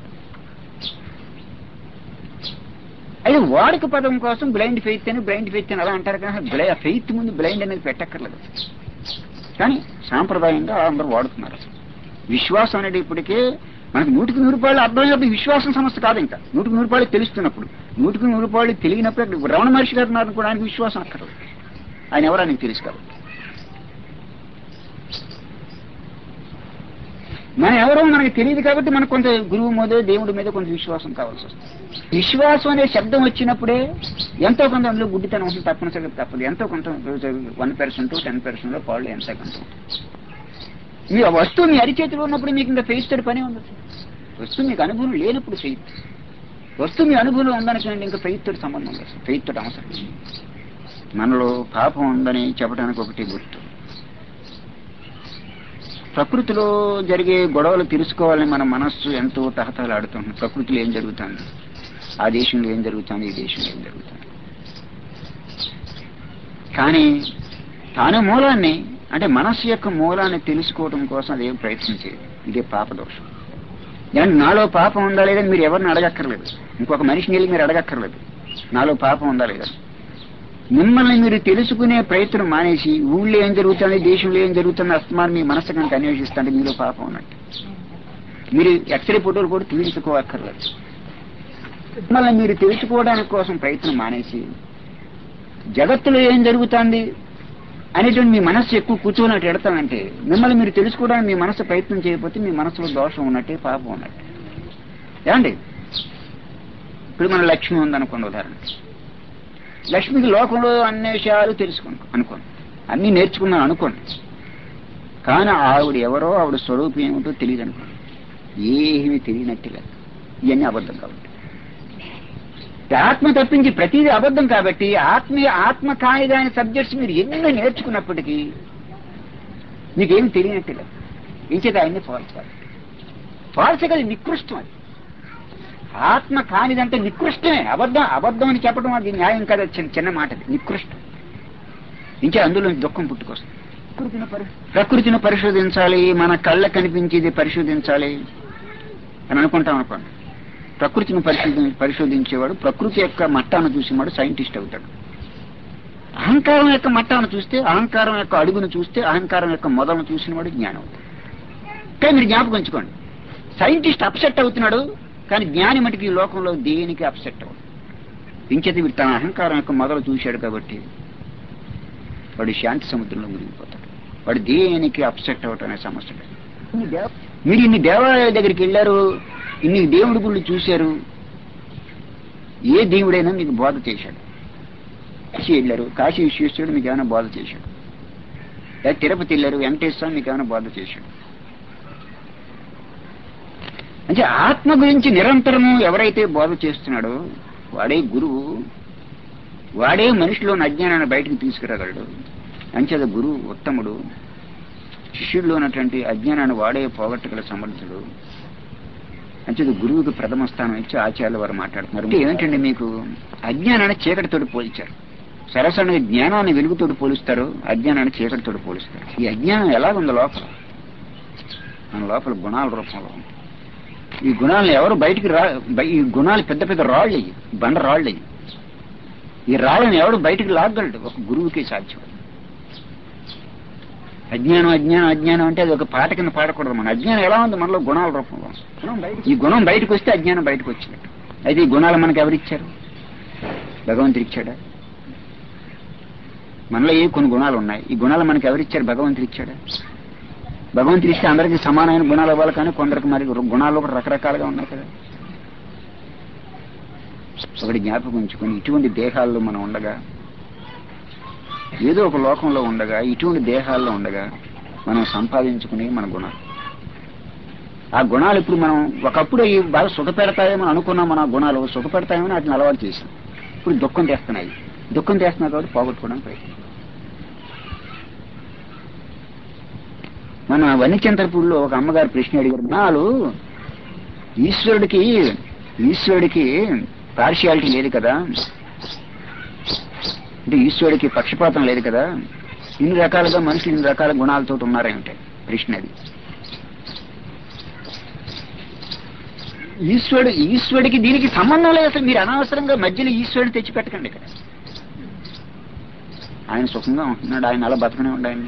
Speaker 1: అయితే వాడిక పదం కోసం బ్లైండ్ ఫెయిత్ అని అలా అంటారు. కానీ ఫెయిత్ ముందు బ్లైండ్ అనేది పెట్టక్కర్లేదు. కానీ సాంప్రదాయంగా అందరూ వాడుతున్నారు. విశ్వాసం అనేది ఇప్పటికే మనకు 100కి 100 పాళ్ళు అర్థమైనప్పుడు విశ్వాసం సమస్య కాదు. ఇంకా 100కి 100 పాళ్ళు తెలుస్తున్నప్పుడు, 100కి 100 పాళ్ళు తెలియనప్పుడు రమణ మహర్షి గారు ఉన్నారు కూడా ఆయనకు విశ్వాసం అక్కర్లేదు. ఆయన ఎవరు ఆయనకు తెలుసు కాబట్టి. మనం ఎవరో మనకి తెలియదు కాబట్టి మనకు కొంత గురువు మీద దేవుడి మీద కొంత విశ్వాసం కావాల్సి వస్తుంది. విశ్వాసం అనే శబ్దం వచ్చినప్పుడే ఎంతో కొంత అందులో గుడ్డితనం ఉంటుంది, తప్పనిసరిగా తప్పదు. ఎంతో కొంత 1% 10%లో పాళ్ళు ఎంతో కొంత. మీ వస్తువు మీ అరిచేతిలో ఉన్నప్పుడు మీకు ఇంకా ఫెయిత్ తోటి పని ఉండదు. వస్తువు మీకు అనుభవం లేనప్పుడు ఫెయిత్, వస్తువు మీ అనుభవంలో ఉందనుకోండి ఇంకా ఫెయిత్ తోటి సంబంధం లేదు. ఫెయిత్ తోటి అవసరం. మనలో పాపం ఉందని చెప్పడానికి ఒకటి గుర్తు. ప్రకృతిలో జరిగే గొడవలు తెలుసుకోవాలని మన మనస్సు ఎంతో తహతహలాడుతుంది. ప్రకృతిలో ఏం జరుగుతుంది, ఆ దేశంలో ఏం జరుగుతుంది, ఈ దేశంలో ఏం జరుగుతుంది. కానీ తాను మూలాన్ని అంటే మనస్సు యొక్క మూలాన్ని తెలుసుకోవడం కోసం అదేం ప్రయత్నం చేయదు. ఇదే పాపదోషం. దాన్ని నాలో పాపం ఉందా లేదని మీరు ఎవరిని అడగక్కర్లేదు. ఇంకొక మనిషిని వెళ్ళి మీరు అడగక్కర్లేదు నాలో పాపం ఉందా లేదని. మిమ్మల్ని మీరు తెలుసుకునే ప్రయత్నం మానేసి ఊళ్ళో ఏం జరుగుతుంది, దేశంలో ఏం జరుగుతుంది అస్తమానం మీ మనస్సు కనుక అన్వేషిస్తుంటే మీలో పాపం ఉన్నట్టు. మీరు ఎక్స్రే ఫోటోలు కూడా తీసుకోవక్కర్లేదు. మిమ్మల్ని మీరు తెలుసుకోవడానికి కోసం ప్రయత్నం మానేసి జగత్తులో ఏం జరుగుతుంది, అనేటువంటి మీ మనస్సు ఎక్కువ కూర్చోనట్టు ఎడతానంటే మిమ్మల్ని మీరు తెలుసుకోవడానికి మీ మనస్సు ప్రయత్నం చేయకపోతే మీ మనసులో దోషం ఉన్నట్టే, పాపం ఉన్నట్టే. ఏమండి, ఇప్పుడు మన లక్ష్మి ఉందనుకోండి, ఉదాహరణ లక్ష్మికి లోకంలో అన్ని విషయాలు తెలుసుకున్నాం అనుకోండి, అన్నీ నేర్చుకున్నాను అనుకోండి, కానీ ఆవిడ ఎవరో, ఆవిడ స్వరూపం ఏమిటో తెలియదు అనుకోండి, ఏమీ తెలియనట్టే లేదు. ఇవన్నీ అబద్ధం కాబట్టి, ఆత్మ తప్పించి ప్రతిదీ అబద్ధం కాబట్టి ఆత్మ కాని సబ్జెక్ట్స్ మీరు ఎన్నో నేర్చుకున్నప్పటికీ మీకేమి తెలియనట్టే లేదు. ఇంచేత ఆయన్ని ఫాల్స్ కాబట్టి, ఫాల్స్ కదా నికృష్టం. అది ఆత్మ కానిదంటే నికృష్టమే. అబద్ధం అని చెప్పడం అది న్యాయం కదా, చిన్న మాట, అది నికృష్టం. ఇంకే అందులో దుఃఖం పుట్టుకొస్తుంది. ప్రకృతిని పరిశోధించాలి, మన కళ్ళ కనిపించేది పరిశోధించాలి అని అనుకుంటాం అనుకోండి. ప్రకృతిని పరిశోధించేవాడు ప్రకృతి యొక్క మట్టాన్ని చూసేవాడు సైంటిస్ట్ అవుతాడు. అహంకారం యొక్క మట్టాన్ని చూస్తే, అహంకారం యొక్క అడుగును చూస్తే, అహంకారం యొక్క మొదలను చూసినవాడు జ్ఞానం అవుతాడు. కానీ మీరు జ్ఞాపకం ఉంచుకోండి, సైంటిస్ట్ అప్సెట్ అవుతున్నాడు, కానీ జ్ఞాని మటుకు ఈ లోకంలో దేనికి అప్సెట్ అవ్వడు. ఇంచేత వీడు తన అహంకారం యొక్క మొదలు చూశాడు కాబట్టి వాడు శాంతి సముద్రంలో మునిగిపోతాడు. వాడు దేనికి అప్సెట్ అవ్వటం అనే సమస్య లేదు. మీరు ఇన్ని దేవాలయాల దగ్గరికి వెళ్ళారు, ఇన్ని దేవుడి గుళ్ళు చూశారు, ఏ దేవుడైనా మీకు బోధ చేశాడు. కాశీ వెళ్ళారు, కాశీ విశ్వేశ్వరుడు మీకు ఏమైనా బోధ చేశాడు. లేదా తిరుపతి వెళ్ళారు, వెంకటేశ్వర మీకు ఏమైనా బోధ చేశాడు. అంటే ఆత్మ గురించి నిరంతరము ఎవరైతే బోధ చేస్తున్నాడో వాడే గురువు, వాడే మనిషిలోని అజ్ఞానాన్ని బయటకు తీసుకురాగలడు. అంచేత గురువు ఉత్తముడు, శిష్యుల్లో ఉన్నటువంటి అజ్ఞానాన్ని వాడే పోగొట్టగల సమర్థుడు. అంచేత గురువుకి ప్రథమ స్థానం ఇచ్చి ఆచార్యుల వారు మాట్లాడుతున్నారు. ఏమిటండి, మీకు అజ్ఞానాన్ని చీకటితోటి పోల్చారు. సరసంగా జ్ఞానాన్ని వెలుగుతోటి పోలుస్తారు, అజ్ఞానాన్ని చీకటితోటి పోలుస్తారు. ఈ అజ్ఞానం ఎలాగుందో లోపల, మన లోపల గుణాల రూపంలో ఉంది. ఈ గుణాలను ఎవరు బయటికి ఈ గుణాలు పెద్ద పెద్ద రాళ్ళు అయ్యి, బండ రాళ్ళు అయ్యి, ఈ రాళ్ళని ఎవడు బయటికి లాగలడు, ఒక గురువుకే సాధ్యం. అజ్ఞానం అజ్ఞానం అజ్ఞానం అంటే అది ఒక పాట కింద పాడకూడదు. మన అజ్ఞానం ఎలా ఉంది, మనలో గుణాల రూపంలో. ఈ గుణం బయటకు వస్తే అజ్ఞానం బయటకు వచ్చినట్టు. అయితే ఈ గుణాలు మనకు ఎవరిచ్చారు? భగవంతుడు ఇచ్చాడా? మనలో ఏ కొన్ని గుణాలు ఉన్నాయి, ఈ గుణాలు మనకు ఎవరిచ్చారు? భగవంతుడు ఇచ్చాడా? భగవంతుడు ఇస్తే అందరికీ సమానమైన గుణాలు అవ్వాలి, కానీ కొందరికి మరి గుణాలు కూడా రకరకాలుగా ఉన్నాయి కదా. ఒకటి జ్ఞాపకం ఉంచుకొని, ఇటువంటి దేహాల్లో మనం ఉండగా, ఏదో ఒక లోకంలో ఉండగా, ఇటువంటి దేహాల్లో ఉండగా మనం సంపాదించుకునే మన గుణాలు. ఆ గుణాలు ఇప్పుడు మనం ఒకప్పుడు ఈ బాగా సుఖపెడతాయేమో అనుకున్నాం, మన గుణాలు సుఖపెడతాయేమో వాటిని అలవాటు చేసాం. ఇప్పుడు దుఃఖం తెస్తున్నాయి కాబట్టి పోగొట్టుకోవడానికి ప్రయత్నం. మన వన్యచంద్రపూడిలో ఒక అమ్మగారు ప్రశ్న అడిగారు, గుణాలు ఈశ్వరుడికి పార్షియాలిటీ లేదు కదా, అంటే ఈశ్వరుడికి పక్షపాతం లేదు కదా, ఇన్ని రకాలుగా మనుషులు ఇన్ని రకాల గుణాలతో ఉన్నారేమిటే ప్రశ్న అది. ఈశ్వరుడికి దీనికి సంబంధం లేదు అసలు. మీరు అనవసరంగా మధ్యలో ఈశ్వరుడు తెచ్చిపెట్టకండి. ఇక్కడ ఆయన సుఖంగా ఉంటున్నాడు, ఆయన అలా బతకనే ఉండాలి.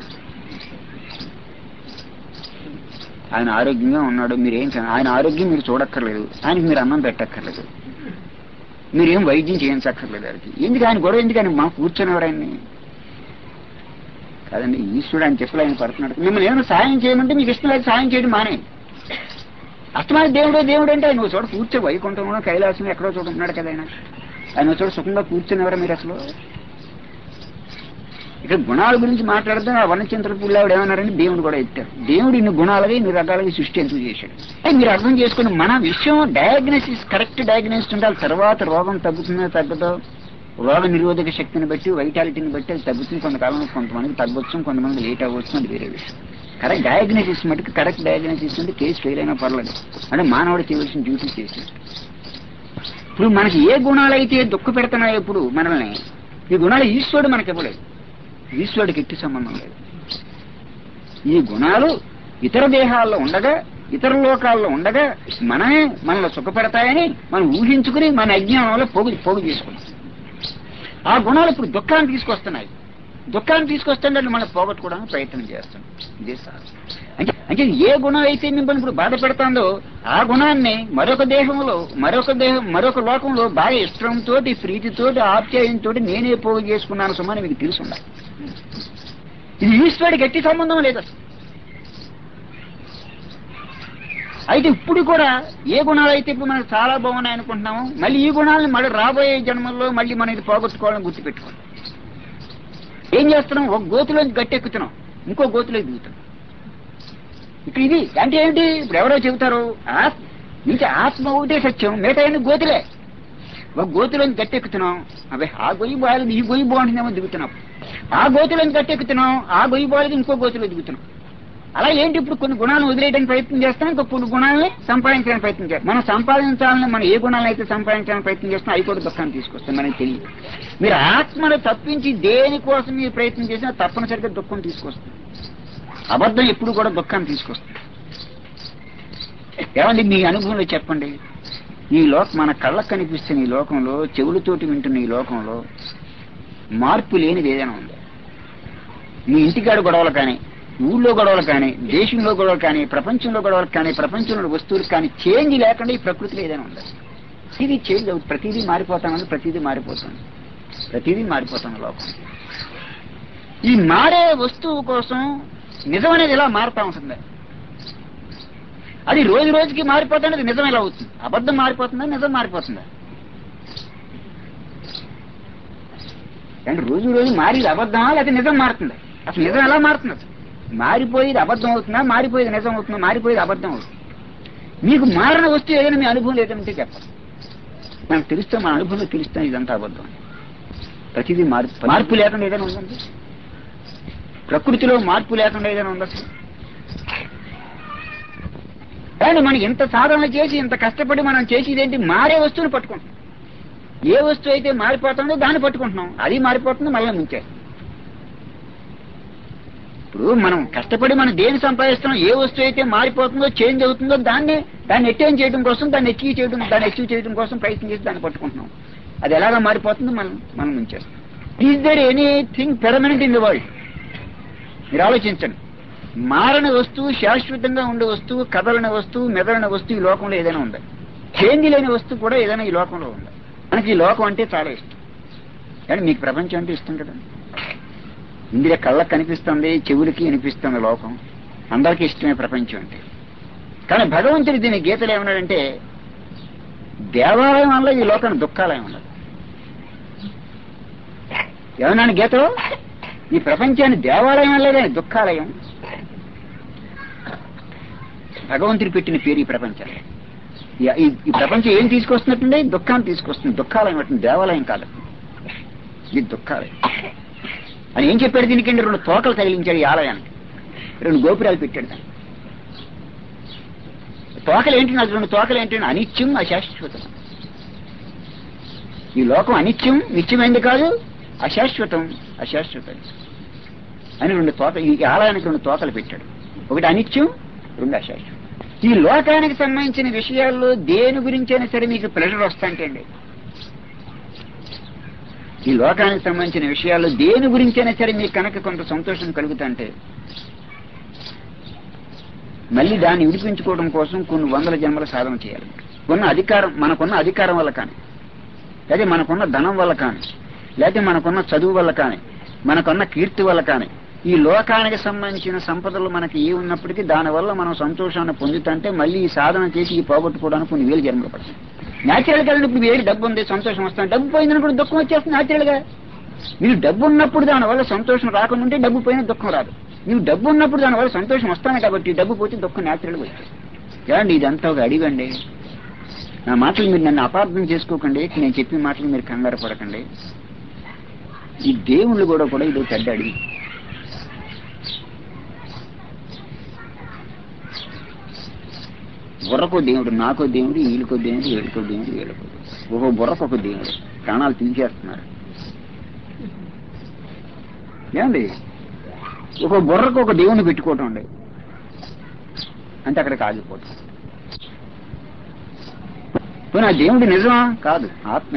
Speaker 1: ఆయన ఆరోగ్యంగా ఉన్నాడు, మీరేం ఆయన ఆరోగ్యం మీరు చూడక్కర్లేదు, ఆయనకి మీరు అన్నం పెట్టక్కర్లేదు, మీరేం వైద్యం చేయించక్కర్లేదు. ఆయనకి ఎందుకు ఆయన గొడవ, ఎందుకు ఆయన మా కూర్చొనివారాయన్ని కాదండి. ఈశ్వరుడు ఆయన చెప్పలు ఆయన పడుతున్నాడు. మిమ్మల్ని ఏమైనా సాయం చేయమంటే మీకు ఇష్టం లేదు, సాయం చేయడం మానే. అస్తమాన దేవుడు అంటే ఆయన చోట కూర్చో, వైకుంఠంలో కైలాసం ఎక్కడో చోట ఉన్నాడు కదా ఆయన చోట సుఖంగా కూర్చునేవారా మీరు అసలు? ఇక్కడ గుణాల గురించి మాట్లాడుతూ ఆ వనచంద్రపూడిలో ఆవిడ ఏమన్నారంటే దేవుడు కూడా ఎత్తారు. దేవుడు ఇన్ని గుణాలుగా ఇన్ని రకాలుగా సృష్టి ఎందుకు చేశాడు అంటే మీరు అర్థం చేసుకుని మన విషయం డయాగ్నోసిస్ కరెక్ట్ డయాగ్నోసిస్ ఉండాలి. తర్వాత రోగం తగ్గుతుందో తగ్గదో, రోగ నిరోధక శక్తిని బట్టి వైటాలిటీని బట్టి అది తగ్గుతుంది. కొంతకాలంలో కొంతమందికి తగ్గొచ్చు, కొంతమంది లేట్ అవ్వచ్చు, అది వేరే విషయం. కరెక్ట్ డయాగ్నోసిస్ మటుకు కరెక్ట్ డయాగ్నోసిస్ అంటే కేసు ఫెయిల్ అయినా పర్లేదు, అంటే మానవుడు చేయవలసిన డ్యూటీ చేసి. ఇప్పుడు మనకి ఏ గుణాలైతే దుఃఖ పెడుతున్నాయో ఇప్పుడు మనల్ని, ఈ గుణాలు ఈశ్వరుడు మనకి ఇవ్వలేదు, ఈశ్వరుడికి ఎట్టి సంబంధం లేదు. ఈ గుణాలు ఇతర దేహాల్లో ఉండగా, ఇతర లోకాల్లో ఉండగా మనలో సుఖపెడతాయని మనం ఊహించుకుని మన అజ్ఞానంలో పోగు చేసుకున్నాం. ఆ గుణాలు ఇప్పుడు దుఃఖాన్ని తీసుకొస్తున్నాయి. దుఃఖాన్ని తీసుకొస్తుంటే మనం పోగొట్టుకోవడానికి ప్రయత్నం చేస్తాం. ఇదే సార్. అంటే ఏ గుణం అయితే మిమ్మల్ని ఇప్పుడు బాధ పెడతాందో ఆ గుణాన్ని మరొక లోకంలో బాగా ఇష్టంతో, ప్రీతితోటి, ఆప్యాయంతో నేనే పోగు చేసుకున్నాను సుమని మీకు తెలుసుండాలి. ఇది ఈశ్వరుడికి ఎట్టి సంబంధం లేదు అసలు. అయితే ఇప్పుడు కూడా ఏ గుణాలు అయితే ఇప్పుడు మనకు చాలా బాగున్నాయి అనుకుంటున్నాము, మళ్ళీ ఈ గుణాలను మళ్ళీ రాబోయే జన్మల్లో మళ్ళీ మనం ఇది పోగొట్టుకోవాలని గుర్తుపెట్టుకోవాలి. ఏం చేస్తున్నాం? ఒక గోతులోంచి గట్టెక్కుతున్నాం, ఇంకో గోతులోకి దిగుతున్నాం. ఇక్కడ ఇది అంటే ఏంటి? ఇప్పుడు ఎవరో చెబుతారు నీకు ఆత్మ ఒకటే సత్యం, మిగతా గోతులే. ఒక గోతులోంచి గట్టెక్కుతున్నాం, అవి ఆ గొయ్యి బాగాలేదు, ఈ గొయ్యి బాగుంటుందేమో దిగుతున్నాం. ఆ గోతులోంచి గట్టెక్కుతున్నాం, ఆ గొయ్యి బాగాలేదు, ఇంకో గోతులో దిగుతున్నాం. అలా ఏంటి? ఇప్పుడు కొన్ని గుణాలను వదిలేయడానికి ప్రయత్నం చేస్తాం, ఇంకో కొన్ని గుణాలని సంపాదించడానికి ప్రయత్నం చేస్తాం. మనం సంపాదించాలని మనం ఏ గుణాలను అయితే సంపాదించాలని ప్రయత్నం చేస్తాం అవి కూడా దుఃఖాన్ని తీసుకొస్తాం, మనకి తెలియదు. మీరు ఆత్మను తప్పించి దేనికోసం మీరు ప్రయత్నం చేసినా తప్పనిసరిగా దుఃఖం తీసుకొస్తుంది. అబద్ధం ఎప్పుడు కూడా దుఃఖాన్ని తీసుకొస్తుంది. ఏమండి మీ అనుభవంలో చెప్పండి, ఈ మన కళ్ళకు కనిపిస్తున్న ఈ లోకంలో, చెవులతోటి వింటున్న ఈ లోకంలో మార్పు లేనిది ఏదైనా ఉంది? మీ ఇంటికాడ గొడవలు కానీ, ఊళ్ళో గొడవలు కానీ, దేశంలో గొడవలు కానీ, ప్రపంచంలో గొడవలు కానీ, ప్రపంచంలో వస్తువులు కానీ చేంజ్ లేకుండా ఈ ప్రకృతిలో ఏదైనా ఉంది? ఇది చేంజ్ అవుతుంది, ప్రతిదీ మారిపోతామని, ప్రతిదీ మారిపోతుంది, ప్రతిదీ మారిపోతుంది లోకం. ఈ మారే వస్తువు కోసం నిజం అనేది ఇలా మారుతా ఉంటుంది. అది రోజు రోజుకి మారిపోతుంది, అది నిజం ఎలా అవుతుంది? అబద్ధం మారిపోతుందా, నిజం మారిపోతుందా? అంటే రోజు రోజు మారేది అబద్ధమా లేకపోతే నిజం మారుతుందా? అసలు నిజం ఎలా మారుతుంది? మారిపోయేది అబద్ధం అవుతుందా, మారిపోయేది నిజం అవుతుందా? మారిపోయేది అబద్ధం అవుతుంది. మీకు మారిన వస్తువు ఏదైనా మీ అనుభవం లేదంటే చెప్పండి. మనకు తెలుస్తాం, మన అనుభవంలో తెలుస్తాం ఇదంతా అబద్ధం. ప్రతిదీ మార్పు లేకుండా ఏదైనా ఉందండి? ప్రకృతిలో మార్పు లేకుండా ఏదైనా ఉందా? కానీ మనం ఇంత సాధన చేసి, ఇంత కష్టపడి మనం చేసేదేంటి? మారే వస్తువుని పట్టుకుంటున్నాం. ఏ వస్తువు అయితే మారిపోతుందో దాన్ని పట్టుకుంటున్నాం, అది మారిపోతుందో మళ్ళీ ముంచేస్తాం. ఇప్పుడు మనం కష్టపడి మనం దేన్ని సంపాదిస్తున్నాం? ఏ వస్తువు అయితే మారిపోతుందో, చేంజ్ అవుతుందో దాన్ని అటైన్ చేయడం కోసం, దాన్ని అచీవ్ చేయడం కోసం ప్రయత్నం చేసి దాన్ని పట్టుకుంటున్నాం. అది ఎలాగా మారిపోతుందో మనం ముంచేస్తాం. Is there anything permanent in the world? మీరు ఆలోచించండి. మారని వస్తువు, శాశ్వతంగా ఉండే వస్తువు, కదలని వస్తువు, మెదలని వస్తువు ఈ లోకంలో ఏదైనా ఉందా? చేంజ్ లేని వస్తువు కూడా ఏదైనా ఈ లోకంలో ఉందా? మనకి ఈ లోకం అంటే చాలా ఇష్టం, కానీ మీకు ప్రపంచం అంటే ఇష్టం కదా. ఇందులో కళ్ళకు కనిపిస్తుంది, చెవులకి వినిపిస్తుంది లోకం, అందరికీ ఇష్టమే ప్రపంచం అంటే. కానీ భగవంతుడి దీని గీతలు ఏమన్నాడంటే, దేవాలయం వల్ల ఈ లోకాన్ని దుఃఖాలయం ఉన్నది. ఏమన్నాడు గీతలో? ఈ ప్రపంచాన్ని దేవాలయం వల్లే దుఃఖాలయం. భగవంతుడు పెట్టిన పేరు ఈ ప్రపంచం. ఈ ప్రపంచం ఏం తీసుకొస్తున్నట్టుండే? దుఃఖాన్ని తీసుకొస్తుంది. దుఃఖాలయం అంటే దేవాలయం కాదు, ఇది దుఃఖాలయం అని ఏం చెప్పాడు? దీనికంటే 2 తోకలు తగిలించాడు ఈ ఆలయానికి, 2 గోపురాలు పెట్టాడు. దాన్ని తోకలు ఏంటి? నాకు 2 తోకలు ఏంటంటే అనిత్యం, అశాశ్వతం. ఈ లోకం అనిత్యం, నిత్యమైంది కాదు, అశాశ్వతం అని 2 తోకలు, ఈ ఆలయానికి 2 తోకలు పెట్టాడు. ఒకటి అనిత్యం, 2 అశాశ్వతం. ఈ లోకానికి సంబంధించిన విషయాల్లో దేని గురించైనా సరే మీకు ప్లెజర్ వస్తాంటే అండి, ఈ లోకానికి సంబంధించిన విషయాల్లో దేని గురించైనా సరే మీకు కనుక కొంత సంతోషం కలుగుతుంటే, మళ్ళీ దాన్ని విడిపించుకోవడం కోసం కొన్ని 100 జన్మల సాధన చేయాలి. మనకున్న అధికారం వల్ల కానీ, లేదా మనకున్న ధనం వల్ల కానీ, లేకపోతే మనకున్న చదువు వల్ల కానీ, మనకున్న కీర్తి వల్ల కానీ, ఈ లోకానికి సంబంధించిన సంపదలు మనకి ఏ ఉన్నప్పటికీ దానివల్ల మనం సంతోషాన్ని పొందుతుంటే మళ్ళీ ఈ సాధన చేసి ఈ పోగొట్టుకోవడానికి కొన్ని 1000 జన్మలు పడతాయి. న్యాచురల్ గా ఇప్పుడు వేడి డబ్బు ఉంది, సంతోషం వస్తాను, డబ్బు పోయిందన్నప్పుడు దుఃఖం వచ్చేస్తుంది న్యాచురల్ గా. మీరు డబ్బు ఉన్నప్పుడు దానివల్ల సంతోషం రాకుండా ఉంటే డబ్బు పోయినా దుఃఖం రాదు. నువ్వు డబ్బు ఉన్నప్పుడు దానివల్ల సంతోషం వస్తాను కాబట్టి డబ్బు పోతే దుఃఖం న్యాచురల్ గా వచ్చేస్తుంది. ఏమండి ఇదంతా ఒక అడిగండి. నా మాటలు మీరు నన్ను అపార్థం చేసుకోకండి, నేను చెప్పిన మాటలు మీరు కంగారు పడకండి. ఈ దేవుళ్ళు కూడా ఇది పెద్ద అడిగి. బుర్రకో దేవుడు, నాకో దేవుడు, వీళ్ళకో దేవుడు, వీళ్ళకో దేవుడు, వీళ్ళకో ఒక బుర్రకొక దేవుడు. ప్రాణాలు తీసేస్తున్నారు. ఏమండి ఒక బుర్రకు ఒక దేవుని పెట్టుకోవటం అండి అంటే అక్కడికి ఆగిపోవటం. పోనీ ఆ దేవుడి నిజమా? కాదు, ఆత్మే.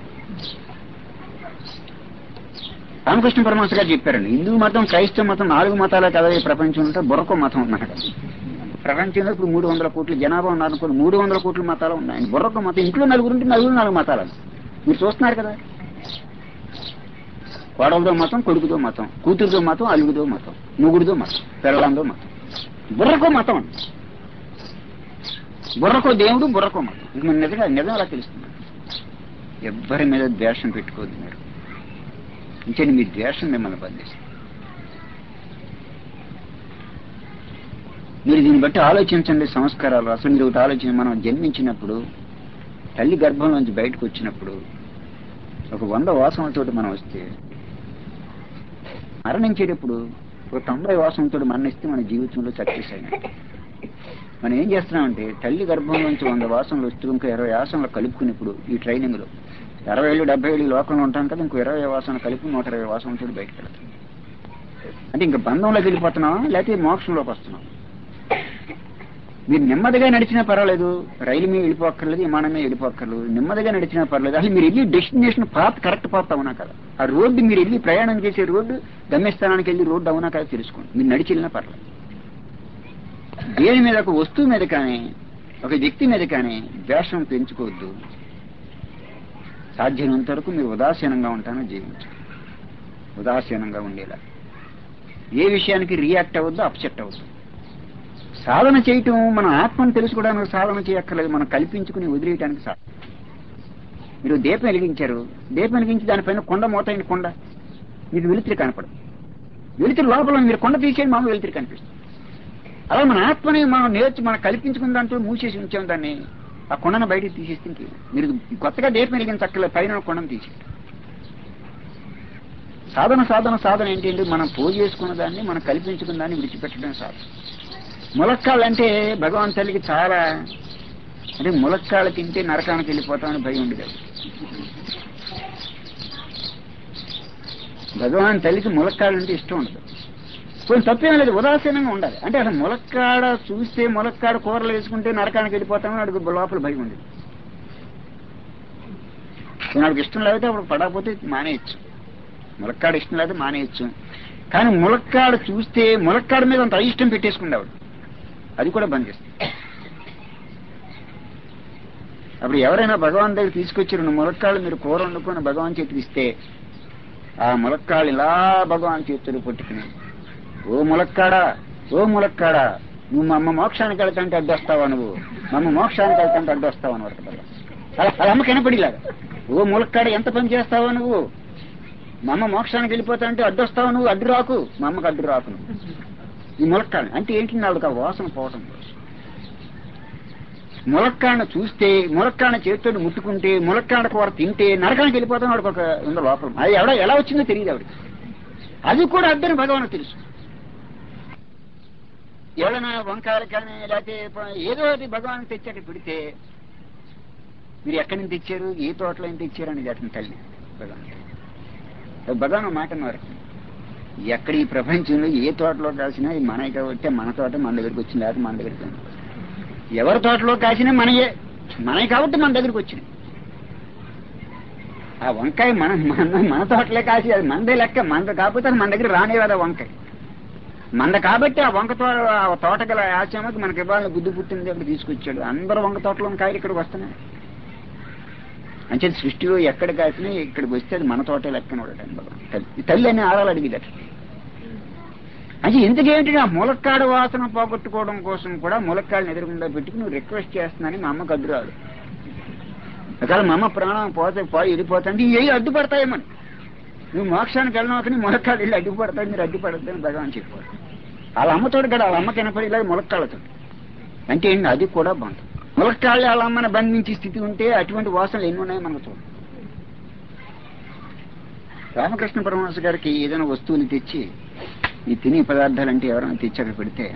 Speaker 1: రామకృష్ణ పరమహంస గారు చెప్పారండి, హిందూ మతం, క్రైస్తవ మతం 4 మతాలే కదా ఈ ప్రపంచంలో, బుర్రకో మతం ఉన్నాడు. ప్రపంచంలో ఇప్పుడు 300 కోట్ల జనాభా ఉన్నారనుకోండి, 300 కోట్ల మతాలు ఉన్నాయి. బుర్రొక్క మతం, ఇంట్లో 4 ఉంటే 4 మతాలు మీరు చూస్తున్నారు కదా. కోడలతో మతం, కొడుకుతో మతం, కూతురుతో మతం, అల్లుగుతో మతం, ముగుడితో మతం, పిల్లలంతో మతం, బుర్రకో మతం అండి. బుర్రకో దేవుడు, బుర్రకో మతం. ఇంక మన నిజం అలా తెలుస్తుంది. ఎవ్వరి మీద ద్వేషం పెట్టుకోవద్దు మీరు. ఇంకేంటి మీ ద్వేషం మిమ్మల్ని బంధిస్తుంది. మీరు దీన్ని బట్టి ఆలోచించండి. సంస్కారాలు అసలు మీరు ఒకటి ఆలోచించి, మనం జన్మించినప్పుడు తల్లి గర్భంలోంచి బయటకు వచ్చినప్పుడు ఒక 100 వాసనలతోటి మనం వస్తే, మరణించేటప్పుడు ఒక 90 వాసనలతో మరణిస్తే మన జీవితంలో సక్సెస్ అయినట్టు. మనం ఏం చేస్తున్నామంటే తల్లి గర్భంలోంచి 100 వాసనలు వస్తూ ఇంకా 20 వాసనలు కలుపుకున్నప్పుడు ఈ ట్రైనింగ్ లో 60 ఏళ్ళు 70 ఏళ్ళు లోకంలో ఉంటాం కదా, ఇంకో 20 వాసనలు కలిపి 120 వాసనలతో బయటకు వెళ్తాం. అంటే ఇంకా బంధంలోకి వెళ్ళిపోతున్నావా లేకపోతే మోక్షంలోకి వస్తున్నాం? మీరు నెమ్మదిగా నడిచినా పర్వాలేదు, రైలు మీద వెళ్ళిపోక్కర్లేదు, విమానం మీద వెళ్ళిపోక్కర్లేదు, నెమ్మదిగా నడిచినా పర్లేదు. అసలు మీరు వెళ్ళి డెస్టినేషన్ పాత్ కరెక్ట్ పాత్ అవునా కదా, ఆ రోడ్డు మీరు వెళ్ళి ప్రయాణం చేసే రోడ్డు గమ్యస్థానానికి వెళ్ళి రోడ్డు అవునా కదా తెలుసుకోండి. మీరు నడిచి వెళ్ళినా పర్లేదు. దేని మీద, ఒక వస్తువు మీద కానీ ఒక వ్యక్తి మీద కానీ ద్వేషం పెంచుకోవద్దు. సాధ్యమైనంత వరకు మీరు ఉదాసీనంగా ఉంటానో జీవించండి. ఉదాసీనంగా ఉండేలా, ఏ విషయానికి రియాక్ట్ అవ్వద్దు, అప్సెట్ అవ్వద్దు. సాధన చేయటం మన ఆత్మను తెలుసుకోవడానికి సాధన చేయక్కర్లేదు, మనం కల్పించుకుని వదిలేయటానికి సాధన. మీరు దీపం వెలిగించారు, దీపం వెలిగించి దానిపైన కొండ మోతైన కొండ, మీకు వెలుతురు కనపడదు. వెలుతురు లోపల మీరు కొండ తీసేయండి, మామూలు వెలుతురు కనిపిస్తుంది. అలా మన ఆత్మని మనం మనం కల్పించుకున్న దాంట్లో మూసేసి ఉంచాం దాన్ని, ఆ కొండను బయటికి తీసేస్తే మీరు కొత్తగా దీపం వెలిగించక్కర్లేదు, పైన కొండను తీసేయండి. సాధన ఏంటంటే మనం పూజ చేసుకున్న దాన్ని, మనం కల్పించుకున్న దాన్ని విడిచిపెట్టడం సాధన. ములక్కాళ్ళంటే భగవాన్ తల్లికి చాలా, అంటే ములక్కాళ్ళు తింటే నరకానికి వెళ్ళిపోతామని భయం ఉండేది. భగవాన్ తల్లికి ములక్కాళ్ళు అంటే ఇష్టం ఉండదు. కొంచెం తప్పేం లేదు, ఉదాసీనంగా ఉండాలి. అంటే అసలు ములక్కాడ చూస్తే, ములక్కాడ కూరలు వేసుకుంటే నరకానికి వెళ్ళిపోతామని అడుగు లోపల భయం ఉండేది. నాకు ఇష్టం లేకపోతే అప్పుడు పడకపోతే మానేయచ్చు, ములక్కాడ ఇష్టం లేకపోతే మానేయచ్చు. కానీ ములక్కాడ చూస్తే ములక్కాడ మీద అంత అయిష్టం పెట్టేసుకుండేవాడు, అది కూడా బంద్ చేస్తుంది. అప్పుడు ఎవరైనా భగవాన్ దగ్గర తీసుకొచ్చి 2 ములక్కాళ్ళు మీరు కూర వండుకొని భగవాన్ చేతికి ఇస్తే, ఆ ములక్కాళ్ళు ఇలా భగవాన్ చేతులు పట్టుకుని, ఓ ములక్కాడా, ఓ ములక్కాడా, నువ్వు మా అమ్మ మోక్షానికి వెళ్తాంటే అడ్డొస్తావా, నువ్వు మా అమ్మ మోక్షానికి వెళ్తాంటే అడ్డొస్తావా అని వరకు అలా అమ్మ కనపడిలాగా, ఓ ములక్కాడ ఎంత పని చేస్తావా నువ్వు, మా అమ్మ మోక్షానికి వెళ్ళిపోతా అంటే అడ్డొస్తావా నువ్వు, అడ్డు రాకు, మా అమ్మకు అడ్డు రాకు నువ్వు. ఈ ములక్కాడ అంటే ఏంటి, నాలుగు ఆ వాసన పోవటం కోసం. ములక్కాడను చూస్తే, ములక్కాడ చేతితో ముట్టుకుంటే, ములక్కాడ కూర తింటే నరకానికి వెళ్ళిపోతాం వాడికి ఒక ఉంది లోపల. అది ఎలా వచ్చిందో తెలియదు ఆవిడకి, అది కూడా అడ్డని భగవాన్ తెలుసు. ఎవరైనా వంకాయలు కానీ లేకపోతే ఏదో ఒకటి భగవాన్ తెచ్చాక పెడితే, మీరు ఎక్కడి నుంచి తెచ్చారు, ఏ తోటలో నుంచి తెచ్చారు అని అతని తల్లి భగవాన్ మాట అన్నవారు, ఎక్కడ ఈ ప్రపంచంలో ఏ తోటలో కాసినా ఇది మనకి కాబట్టి మన తోట మన దగ్గరికి వచ్చింది, లేకపోతే మన దగ్గరికి ఎవరి తోటలో కాసినా మనకి కాబట్టి మన దగ్గరికి వచ్చింది. ఆ వంకాయ మన తోటలే కాసి అది మనదే లెక్క, మనది కాకపోతే అది మన దగ్గర రానే కదా వంకాయ మంద కాబట్టి ఆ వంక తోట గల ఆశ్రమకి మనకి ఇవ్వాలని బుద్ధి పుట్టింది, అక్కడ తీసుకొచ్చాడు. అందరూ వంక తోటలోని కాయలు ఇక్కడికి వస్తున్నాయి. అంటే సృష్టిలో ఎక్కడ కాసినా ఇక్కడికి వస్తే అది మన తోటే లెక్కన ఉండటం. తల్లి అని ఆరాలు అడిగేదట. అంటే ఎందుకేంటి, ఆ ములక్కాడ వాసన పోగొట్టుకోవడం కోసం కూడా ములక్కాడని ఎదురుకుండా పెట్టుకుని నువ్వు రిక్వెస్ట్ చేస్తున్నాని మా అమ్మకు అడ్డు రాదు. ఒకవేళ మా అమ్మ ప్రాణం పోయి వెళ్ళిపోతాంటే ఏ అడ్డుపడతాయేమని, నువ్వు మోక్షానికి వెళ్ళినాకని ములక్కాడు వెళ్ళి అడ్డుపడతాడు, మీరు అడ్డుపడద్దని భగవాన్ చెప్పారు. వాళ్ళ అమ్మతోటి కదా, వాళ్ళ అమ్మకి వినపడి ఇలా ములక్కాళ్ళతో అంటే ఏంటి, అది కూడా బంధం. ములక్కాళ్ళు వాళ్ళ అమ్మని బంధించే స్థితి ఉంటే అటువంటి వాసనలు ఎన్ని ఉన్నాయో మనకు చూడండి. రామకృష్ణ పరమహంస గారికి ఏదైనా వస్తువులు తెచ్చి ఈ తినే పదార్థాలంటే ఎవరైనా తెచ్చి అక్కడ పెడితే,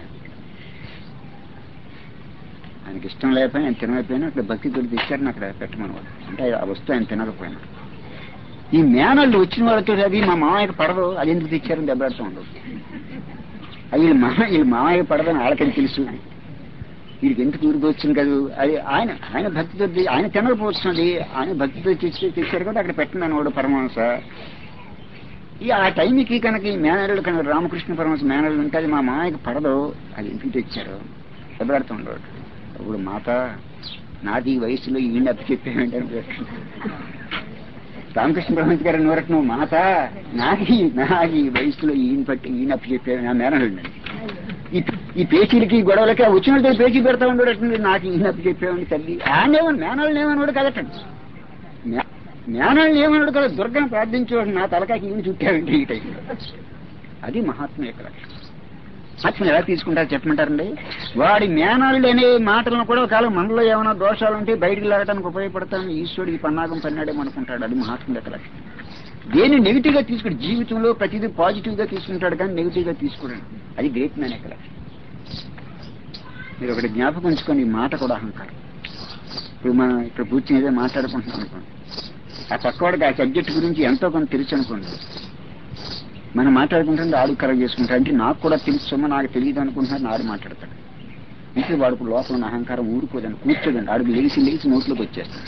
Speaker 1: ఆయనకి ఇష్టం లేకపోయినా, ఆయన తినకపోయినా అక్కడ భక్తితో తెచ్చారని అక్కడ పెట్టమనేవాడు. అంటే ఆ వస్తువు ఆయన తినకపోయినా. ఈ మేనళ్ళు వచ్చిన వాళ్ళతో అది మా మామయ్యకి పడదు, అది ఎందుకు తెచ్చారని దెబ్బలాడుతూ ఉండదు. అది వీళ్ళు మామయ్య పడదని వాళ్ళకని తెలుసు, వీడికి ఎందుకు ఊరికి వచ్చింది కదా. అది ఆయన భక్తితో, ఆయన తినకపోతున్నది ఆయన భక్తితో తెచ్చారు కాబట్టి అక్కడ పెట్టిందని వాడు పరమహంస. ఆ టైంకి కనుక ఈ మేనళ్ళు కనుక రామకృష్ణ పరమహంస మేనళ్ళు ఉంటే అది మా మామయ్యకి పడదు, అది ఎందుకు తెచ్చారు దెబ్బలాడుతూ ఉండేవాడు. అప్పుడు మాత నాది ఈ వయసులో ఈయన అప్పు చెప్పేమంటారు. రామకృష్ణ పరమహంస గారు నూరట నువ్వు మాత నాకు ఈ వయసులో ఈయన అప్పు చెప్పావు నా మేనల్ని ఈ పేచీలకి గొడవలకి వచ్చినట్టు పేచీ పెడతా ఉండేటట్టు నాకు ఈయన అప్పు చెప్పావని తల్లి ఆనేమని మేనల్ని ఏమన్నాడు కదటండి మేనల్ని ఏమన్నాడు కదా దుర్గను ప్రార్థించేవాడు నా తలకాకి ఈయన చుట్టావండి ఈ టైంలో. అది మహాత్మ యొక్క లక్ష్యం. మహాత్మను ఎలా తీసుకుంటారు చెప్పమంటారండి? వాడి మేనల్ని అనే మాటలను కూడా ఒకవేళ మనలో ఏమైనా దోషాలు ఉంటే బయటికి లాగడానికి ఉపయోగపడతాను ఈశ్వరుడికి పన్నాగం పన్నాడేమనుకుంటాడు. అది మహాత్మ యొక్క లక్ష్యం. దేన్ని నెగిటివ్ గా తీసుకుని జీవితంలో ప్రతిదీ పాజిటివ్ గా తీసుకుంటాడు కానీ నెగిటివ్ గా తీసుకోండి. అది గ్రేట్ మ్యాన్ యొక్క లక్ష్యం. మీరు ఒకటి జ్ఞాపకం ఉంచుకొని ఈ మాట కూడా అహంకారం. ఇప్పుడు మనం ఇక్కడ కూర్చుని ఏదో మాట్లాడుకుంటున్నాం అనుకోండి, ఆ పక్కవాడికి ఆ సబ్జెక్ట్ గురించి ఎంతో కొంత తెలుసు అనుకోండి, మనం మాట్లాడుకుంటుంటే ఆడు కరెక్ట్ చేసుకుంటాడు. అంటే నాకు కూడా తెలుసు నాకు తెలియదు అనుకుంటున్నాడు ఆడు మాట్లాడతాడు. అంటే వాడికి లోపల ఉన్న అహంకారం ఊరుకోదండి, కూర్చోదండి. ఆడికి లేచి నోట్లోకి వచ్చేస్తాడు.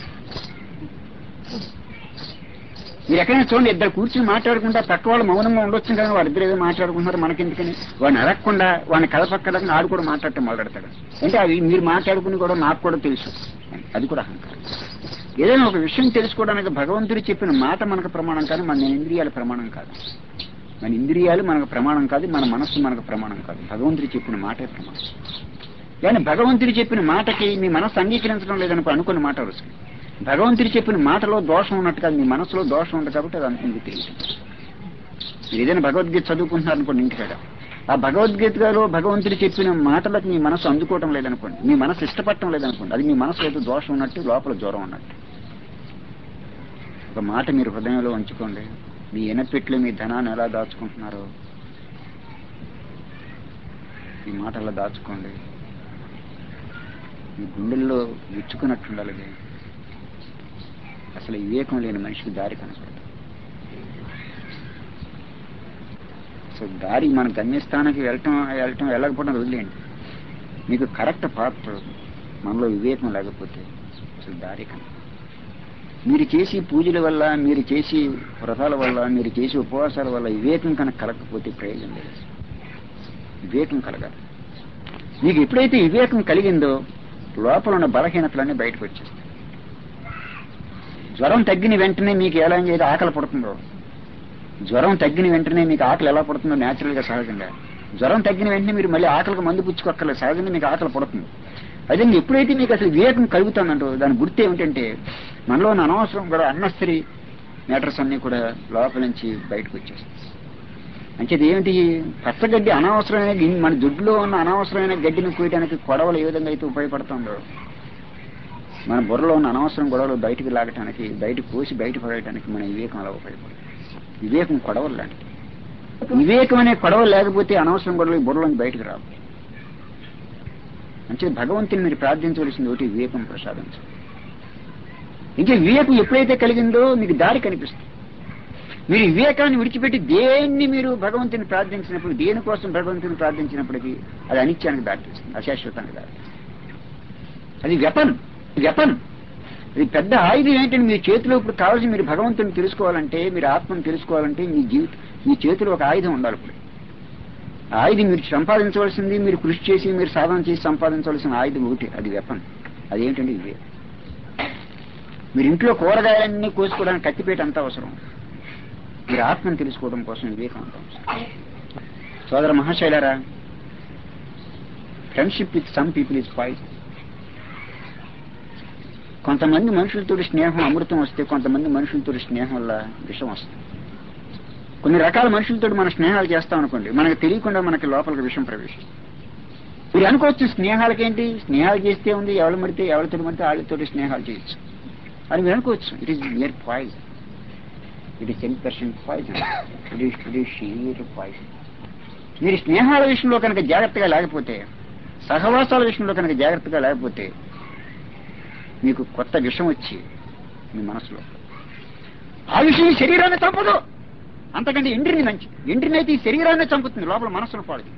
Speaker 1: మీరు ఎక్కడైనా చూడండి, ఇద్దరు కూర్చుని మాట్లాడుకుంటా పక్క వాళ్ళు మౌనంగా ఉండొచ్చు కానీ వాడిద్దరు ఏదో మాట్లాడుకుంటున్నారు మనకెందుకని వాడిని అడగకుండా వాడిని కలపక్కడని ఆడు కూడా మాట్లాడటం మొదలెడతాడు. అంటే అవి మీరు మాట్లాడుకుని కూడా నాకు కూడా తెలుసు, అది కూడా అహంకారం. ఏదైనా ఒక విషయం తెలుసుకోవడానికి భగవంతుడు చెప్పిన మాట మనకు ప్రమాణం కాదు, మన ఇంద్రియాల ప్రమాణం కాదు. మన ఇంద్రియాలు మనకు ప్రమాణం కాదు, మన మనస్సు మనకు ప్రమాణం కాదు. భగవంతుడు చెప్పిన మాటే ప్రమాణం. కానీ భగవంతుడు చెప్పిన మాటకి మీ మనస్సు అంగీకరించడం లేదనుకో అనుకున్న మాట వస్తుంది. భగవంతుడు చెప్పిన మాటలో దోషం ఉన్నట్టు కాదు, మీ మనసులో దోషం ఉంది కాబట్టి అది అంత మీకు తెలియదు. మీరు ఏదైనా భగవద్గీత చదువుకుంటున్నారనుకోండి ఇంటికాడ, ఆ భగవద్గీతలో భగవంతుడు చెప్పిన మాటలకు మీ మనసు అందుకోవటం లేదనుకోండి, మీ మనసు ఇష్టపడటం లేదనుకోండి, అది మీ మనసులో ఏదో దోషం ఉన్నట్టు, లోపల జ్వరం ఉన్నట్టు. ఒక మాట మీరు హృదయంలో ఉంచుకోండి. మీ ఎనపెట్లు మీ ధనాన్ని ఎలా దాచుకుంటున్నారో ఈ మాట అలా దాచుకోండి. మీ గుండెల్లో విచ్చుకున్నట్టుండాలి. అసలు వివేకం లేని మనిషికి దారి కనపడదు. సో దారి మన గమ్యస్థానానికి వెళ్ళటం వెళ్ళకపోవడం వదిలేయండి. మీకు కరెక్ట్ పాత్ మనలో వివేకం లేకపోతే అసలు దారి కనపడదు. మీరు చేసి పూజల వల్ల, మీరు చేసి వ్రతాల వల్ల, మీరు చేసి ఉపవాసాల వల్ల వివేకం కనుక కలగకపోతే ప్రయోజనం లేదు. వివేకం కలగాలి. మీకు ఎప్పుడైతే వివేకం కలిగిందో లోపల ఉన్న బలహీనతలన్నీ బయటకు వచ్చేస్తాయి. జ్వరం తగ్గిన వెంటనే మీకు ఎలా ఏదో ఆకలి పడుతుందో, జ్వరం తగ్గిన వెంటనే మీకు ఆకలి ఎలా పడుతుందో న్యాచురల్ గా సహజంగా, జ్వరం తగ్గిన వెంటనే మీరు మళ్ళీ ఆకలికి మందు పుచ్చుకోక్కర్లేదు, సహజంగా మీకు ఆకలి పడుతుంది. అదే ఎప్పుడైతే మీకు అసలు వివేకం కలుగుతుందంటో దాని గుర్తు ఏమిటంటే మనలో ఉన్న అనవసరం కూడా అన్నెసరీ మ్యాటర్స్ అన్ని కూడా లోపల నుంచి బయటకు వచ్చేస్తాయి. అంటే ఏమిటి, పచ్చగడ్డి అనవసరమైన మన దుడ్డులో ఉన్న అనవసరమైన గడ్డిని కోయడానికి కొడవలు ఏ విధంగా అయితే ఉపయోగపడుతుందో, మన బుర్రలో ఉన్న అనవసరం గొడవలు బయటకు లాగటానికి, బయటకు కోసి బయట పడేయడానికి మన వివేకం అలా ఉపయోగపడుతుంది. వివేకం కొడవలు లాంటిది. వివేకం అనే కొడవలు లేకపోతే అనవసరం గొడవలు బుర్రలోంచి బయటకు రావు. అంటే భగవంతుని మీరు ప్రార్థించవలసింది ఒకటి, వివేకం ప్రసాదించండి. ఇంకే వివేకం ఎప్పుడైతే కలిగిందో మీకు దారి కనిపిస్తుంది. మీరు వివేకాన్ని విడిచిపెట్టి దేన్ని మీరు భగవంతుని ప్రార్థించినప్పుడు, దేనికోసం భగవంతుని ప్రార్థించినప్పటికీ అది అనిత్యానికి దారితీస్తుంది, అశాశ్వతానికి దారితీస్తుంది. అది వెపన్. అది పెద్ద ఆయుధం ఏంటంటే మీ చేతిలో ఇప్పుడు కావాల్సి మీరు భగవంతుని తెలుసుకోవాలంటే, మీరు ఆత్మను తెలుసుకోవాలంటే మీ చేతిలో ఒక ఆయుధం ఉండాలి. ఇప్పుడు ఆయుధం మీరు సంపాదించవలసింది, మీరు కృషి చేసి మీరు సాధన చేసి సంపాదించవలసిన ఆయుధం ఒకటి, అది వెపన్. అదేంటంటే వివేకం. మీరు ఇంట్లో కూరగాయలన్నీ కోసుకోవడానికి కత్తిపేట అంత అవసరం, మీరు ఆత్మను తెలుసుకోవడం కోసం వివేకం అంత అవసరం. సోదర మహాశైలారా, friendship with some people is poison. కొంతమంది మనుషులతో స్నేహం అమృతం వస్తే, కొంతమంది మనుషులతో స్నేహం వల్ల విషం వస్తుంది. కొన్ని రకాల మనుషులతో మనం స్నేహాలు చేస్తాం అనుకోండి, మనకు తెలియకుండా మనకి లోపలికి విషం ప్రవేశిస్తుంది. మీరు అనుకోవచ్చు స్నేహాలకేంటి, స్నేహాలు చేస్తే ఉంది, ఎవరితో మడితే వాళ్ళతో స్నేహాలు చేయొచ్చు అని మీరు అనుకోవచ్చు. It is near poison. It is 10% poison. It is sheer poison. మీరు స్నేహాల విషయంలో కనుక జాగ్రత్తగా లేకపోతే, సహవాసాల విషయంలో కనుక జాగ్రత్తగా లేకపోతే మీకు కొత్త విషం వచ్చి మీ మనసులో, ఆ విషయం శరీరాన్ని చంపదు, అంతకంటే ఎండ్రిని మంచి. ఎండ్రిని అయితే ఈ శరీరాన్ని చంపుతుంది, లోపల మనసును పాడుతుంది.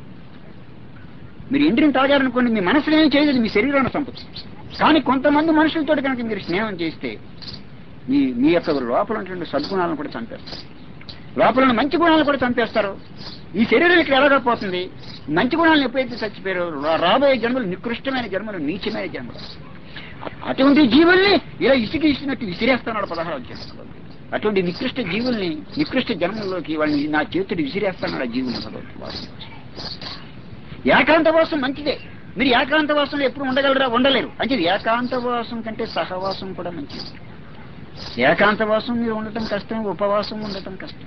Speaker 1: మీరు ఎండ్రిని తాగారనుకోండి, మీ మనసులో ఏం చేయలేదు, మీ శరీరాన్ని చంపుతుంది. కానీ కొంతమంది మనుషులతో కనుక మీరు స్నేహం చేస్తే మీ యొక్క లోపల ఉన్నటువంటి సద్గుణాలను కూడా చంపేస్తారు, లోపల ఉన్న మంచి గుణాలను కూడా చంపేస్తారు. ఈ శరీరం ఇక్కడ ఎలాగపోతుంది, మంచి గుణాలను ఎప్పుడైతే చచ్చిపోయారో రాబోయే జన్మలు నికృష్టమైన జన్మలు, నీచమైన జన్మలు. అటువంటి జీవుల్ని ఇలా ఇసినట్టు విసిరేస్తున్నాడు 16వ అధ్యాయంలో. అటువంటి నికృష్ట జీవుల్ని నికృష్ట జన్మల్లోకి వాళ్ళని నా చేతుడు విసిరేస్తాను ఆ జీవుని భగవద్వాసం. ఏకాంతవాసం మంచిదే. మీరు ఏకాంతవాసంలో ఎప్పుడు ఉండగలరా? ఉండలేరు. అంటే ఏకాంతవాసం కంటే సహవాసం కూడా మంచిది. ఏకాంతవాసం మీరు ఉండటం కష్టం, ఉపవాసం ఉండటం కష్టం.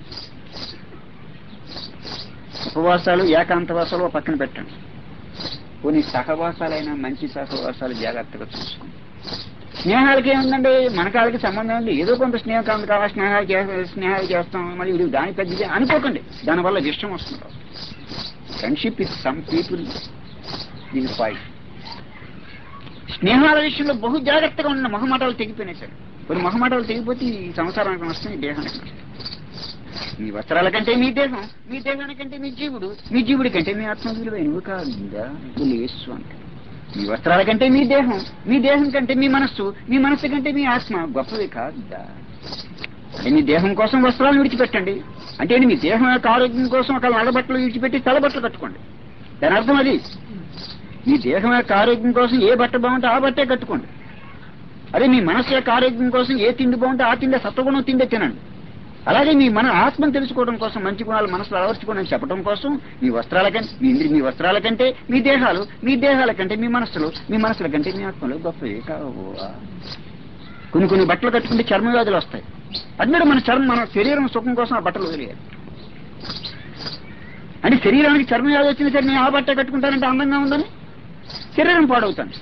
Speaker 1: ఉపవాసాలు ఏకాంతవాసాలు పక్కన పెట్టండి. కొన్ని సహవాసాలైనా మంచి సహవాసాలు జాగ్రత్తగా చూసుకోండి. స్నేహాలకి ఏముందండి, మనకాలకి సంబంధం ఉంది. ఏదో కొంత స్నేహం కావాలి, స్నేహాలు చేస్తాం, మళ్ళీ ఇది దాని పెద్దది అనుకోకండి. దానివల్ల విషయం వస్తుంది. ఫ్రెండ్షిప్ విత్ సమ్ పీపుల్ దీని ఫైట్. స్నేహాల విషయంలో బహు జాగ్రత్తగా ఉన్న మొహమాటాలు తెగిపోయినాయి సార్. కొన్ని మొహమాటాలు తెగిపోతే ఈ సంసారానికి నష్టం, ఈ దేహానికి నష్టం. మీ వస్త్రాల కంటే మీ దేహం, మీ దేహానికంటే మీ జీవుడు, మీ జీవుడి కంటే మీ ఆత్మ విలువైనవి కాదా లేసు అంటే. మీ వస్త్రాల కంటే మీ దేహం, మీ దేహం కంటే మీ మనస్సు, మీ మనస్సు కంటే మీ ఆత్మ గొప్పది కాదా. అంటే మీ దేహం కోసం వస్త్రాలను విడిచిపెట్టండి. అంటే మీ దేహం యొక్క ఆరోగ్యం కోసం ఒక నడబట్టలు విడిచిపెట్టి తలబట్టలు కట్టుకోండి. దాని అర్థం అది. మీ దేహం యొక్క ఆరోగ్యం కోసం ఏ బట్ట బాగుంటే ఆ బట్టే కట్టుకోండి. అదే మీ మనస్సు యొక్క ఆరోగ్యం కోసం ఏ తిండి బాగుంటే ఆ తిండే సత్వగుణం తిండే తినండి. అలాగే మీ మన ఆత్మను తెలుసుకోవడం కోసం, మంచి గుణాలు మనసులో అలవర్చుకోవడం చెప్పడం కోసం మీ వస్త్రాల కంటే మీ వస్త్రాల కంటే మీ దేహాలు, మీ దేహాల కంటే మీ మనస్సులు, మీ మనసుల కంటే మీ ఆత్మలు గొప్పవే కావు. కొన్ని బట్టలు కట్టుకుంటే చర్మ వ్యాధులు వస్తాయి. అది మన శరీరం సుఖం కోసం ఆ బట్టలు వదిలేయాలి. అంటే శరీరానికి చర్మ వ్యాధి వచ్చింది సరే నేను ఆ బట్ట కట్టుకుంటానంటే అందంగా ఉందని శరీరం పాడవుతాను.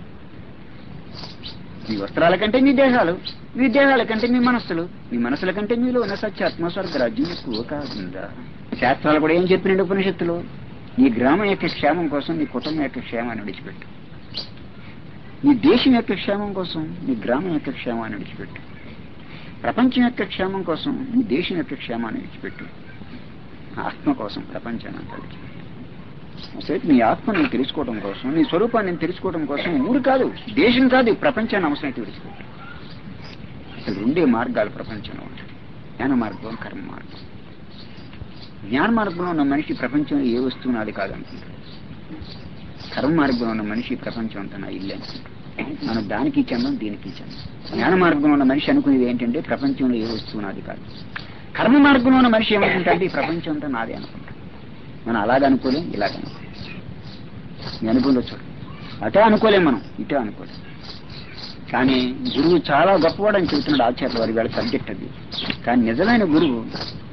Speaker 1: మీ వస్త్రాల కంటే మీ దేహాలు, మీ దేహాల కంటే మీ మనస్సులు, మీ మనసుల కంటే మీలో ఉన్న సత్యాత్మస్వర్గ రాజ్యం ఎక్కువ కాకుండా. శాస్త్రాలు కూడా ఏం చెప్పినండి ఉపనిషత్తులు? నీ గ్రామం యొక్క క్షేమం కోసం నీ కుటుంబం యొక్క క్షేమాన్ని విడిచిపెట్టు. నీ దేశం యొక్క క్షేమం కోసం నీ గ్రామం యొక్క క్షేమాన్ని విడిచిపెట్టు. ప్రపంచం యొక్క క్షేమం కోసం నీ దేశం యొక్క క్షేమాన్ని విడిచిపెట్టు. ఆత్మ కోసం ప్రపంచాన్ని అంతా విడిచిపెట్టు. సరే, నీ ఆత్మని తెలుసుకోవడం కోసం, నీ స్వరూపాన్ని తెలుసుకోవడం కోసం ఊరు కాదు, దేశం కాదు, ప్రపంచాన్ని అవసరమైతే విడిచిపెట్టు. అసలు రెండే మార్గాలు ప్రపంచంలో ఉంటాయి: జ్ఞాన మార్గం, కర్మ మార్గం. జ్ఞాన మార్గంలో ఉన్న మనిషి ప్రపంచంలో ఏ వస్తువు నాది కాదనుకుంటాడు. కర్మ మార్గంలో ఉన్న మనిషి ప్రపంచం అంతా నా ఇల్లు అనుకుంటాడు. మనం దానికి చెందాం, దీనికి చెందాం. జ్ఞాన మార్గంలో ఉన్న మనిషి అనుకునేది ఏంటంటే ప్రపంచంలో ఏ వస్తువు నాది కాదు. కర్మ మార్గంలో ఉన్న మనిషి ఏమనుకుంటాడంటే ఈ ప్రపంచం అంతా నాదే అనుకుంటాడు. మనం అలాగ అనుకోలేం, ఇలాగ అనుకోలేం. మీ అనుభవంలో చూడు, అటే అనుకోలేం, మనం ఇటే అనుకోలేం. కానీ గురువు చాలా గొప్పవాడని చెబుతున్నాడు ఆచార్యుల వారి వేళ సబ్జెక్ట్ అది. కానీ నిజమైన గురువు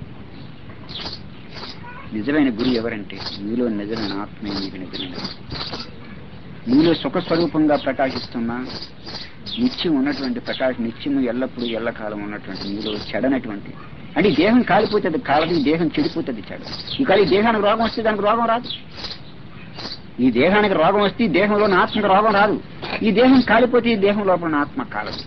Speaker 1: ఎవరంటే మీలో నిజమైన ఆత్మే మీకు నిజమైన, మీలో సుఖస్వరూపంగా ప్రకాశిస్తున్నా నిత్యం ఉన్నటువంటి నిత్యము ఎల్లప్పుడూ ఎల్లకాలం ఉన్నటువంటి మీలో చెడనటువంటి, అంటే దేహం కాలిపోతే అది కాలది, దేహం చెడిపోతుంది చెడు. ఇక ఈ దేహానికి రోగం వస్తే దానికి రోగం రాదు. ఈ దేహానికి రోగం వస్తే దేహంలో ఆత్మకు రోగం రాదు. ఈ దేహం కాలిపోతే ఈ దేహం లోపల ఆత్మ కాలదు.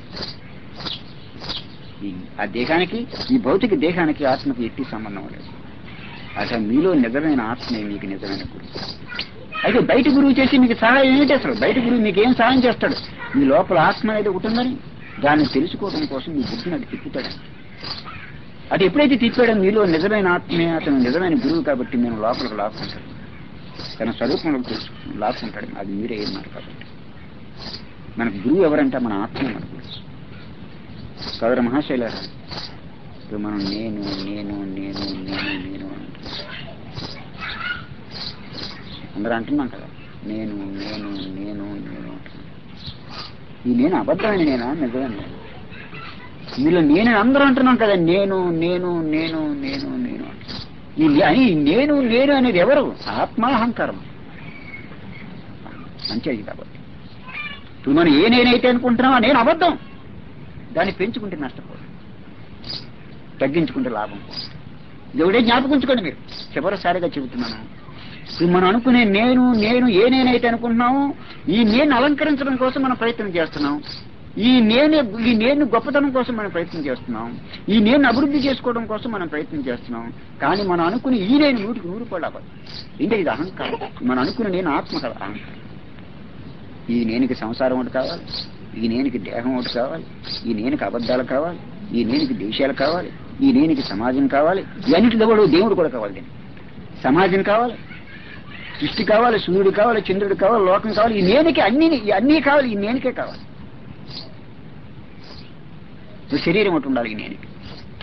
Speaker 1: ఆ దేహానికి, ఈ భౌతిక దేహానికి ఆత్మకి ఎట్టి సంబంధం లేదు. అసలు మీలో నిజమైన ఆత్మే మీకు నిజమైన గురువు. అయితే బయట గురువు చేసి మీకు సహాయం ఏంటి? అసలు బయట గురువు మీకు ఏం సహాయం చేస్తాడు? మీ లోపల ఆత్మ అనేది ఒకటి ఉందని దాన్ని తెలుసుకోవడం కోసం మీ బుద్ధిని అది తిప్పుతాడని. అది ఎప్పుడైతే తిప్పాడో మీలో నిజమైన ఆత్మే అతను నిజమైన గురువు కాబట్టి నేను లోపలికి లాక్కుంటాడు, తన స్వరూపంలోకి తెలుసుకుంటాను, లాక్కుంటాడు. అది మీరే ఏమన్నారు కాబట్టి మనకు గురువు ఎవరంటే మన ఆత్మ మనకు. సోదర మహాశైలారా, ఇప్పుడు మనం నేను నేను నేను నేను నేను అందరూ అంటున్నాం కదా, నేను నేను నేను నేను అంటున్నాం. ఈ నేను అబద్ధమైన నేనా, నిజమైన నేను? మీలో నేను అందరూ అంటున్నాం కదా, నేను నేను నేను నేను నేను ఈ నేను నేను అనేది ఎవరు? ఆత్మాహంకారం. మంచిది కాబట్టి ఇప్పుడు మనం ఏ నేనైతే అనుకుంటున్నామో నేను అబద్ధం. దాన్ని పెంచుకుంటే నష్టపోదు, తగ్గించుకుంటే లాభం. దేవుడే జ్ఞాపకించుకోండి. మీరు చివరిసారిగా చెబుతున్నాను, ఇప్పుడు మనం అనుకునే నేను నేను ఏ నేనైతే అనుకుంటున్నామో ఈ నేను అలంకరించడం కోసం మనం ప్రయత్నం చేస్తున్నాం. ఈ నేను గొప్పతనం కోసం మనం ప్రయత్నం చేస్తున్నాం. ఈ నేను అభివృద్ధి చేసుకోవడం కోసం మనం ప్రయత్నం చేస్తున్నాం. కానీ మనం అనుకునే ఈ నేను 100% పడాలి. ఇంకా ఇది అహంకారం. మనం అనుకునే నేను ఆత్మ కదా, అహంకారం. ఈ నేనికి సంసారం ఒకటి కావాలి, ఈ నేనికి దేహం ఒకటి కావాలి, ఈ నేనికి అబద్ధాలు కావాలి, ఈ నేనికి దేశాలు కావాలి, ఈ నేనికి సమాజం కావాలి, ఇవన్నిటిలో కూడా దేవుడు కూడా కావాలి. దీనికి సమాజం కావాలి, సృష్టి కావాలి, సూర్యుడు కావాలి, చంద్రుడు కావాలి, లోకం కావాలి. ఈ నేనికి అన్నీ కావాలి. ఈ నేనికే కావాలి. శరీరం ఒకటి ఉండాలి ఈ నేనికి.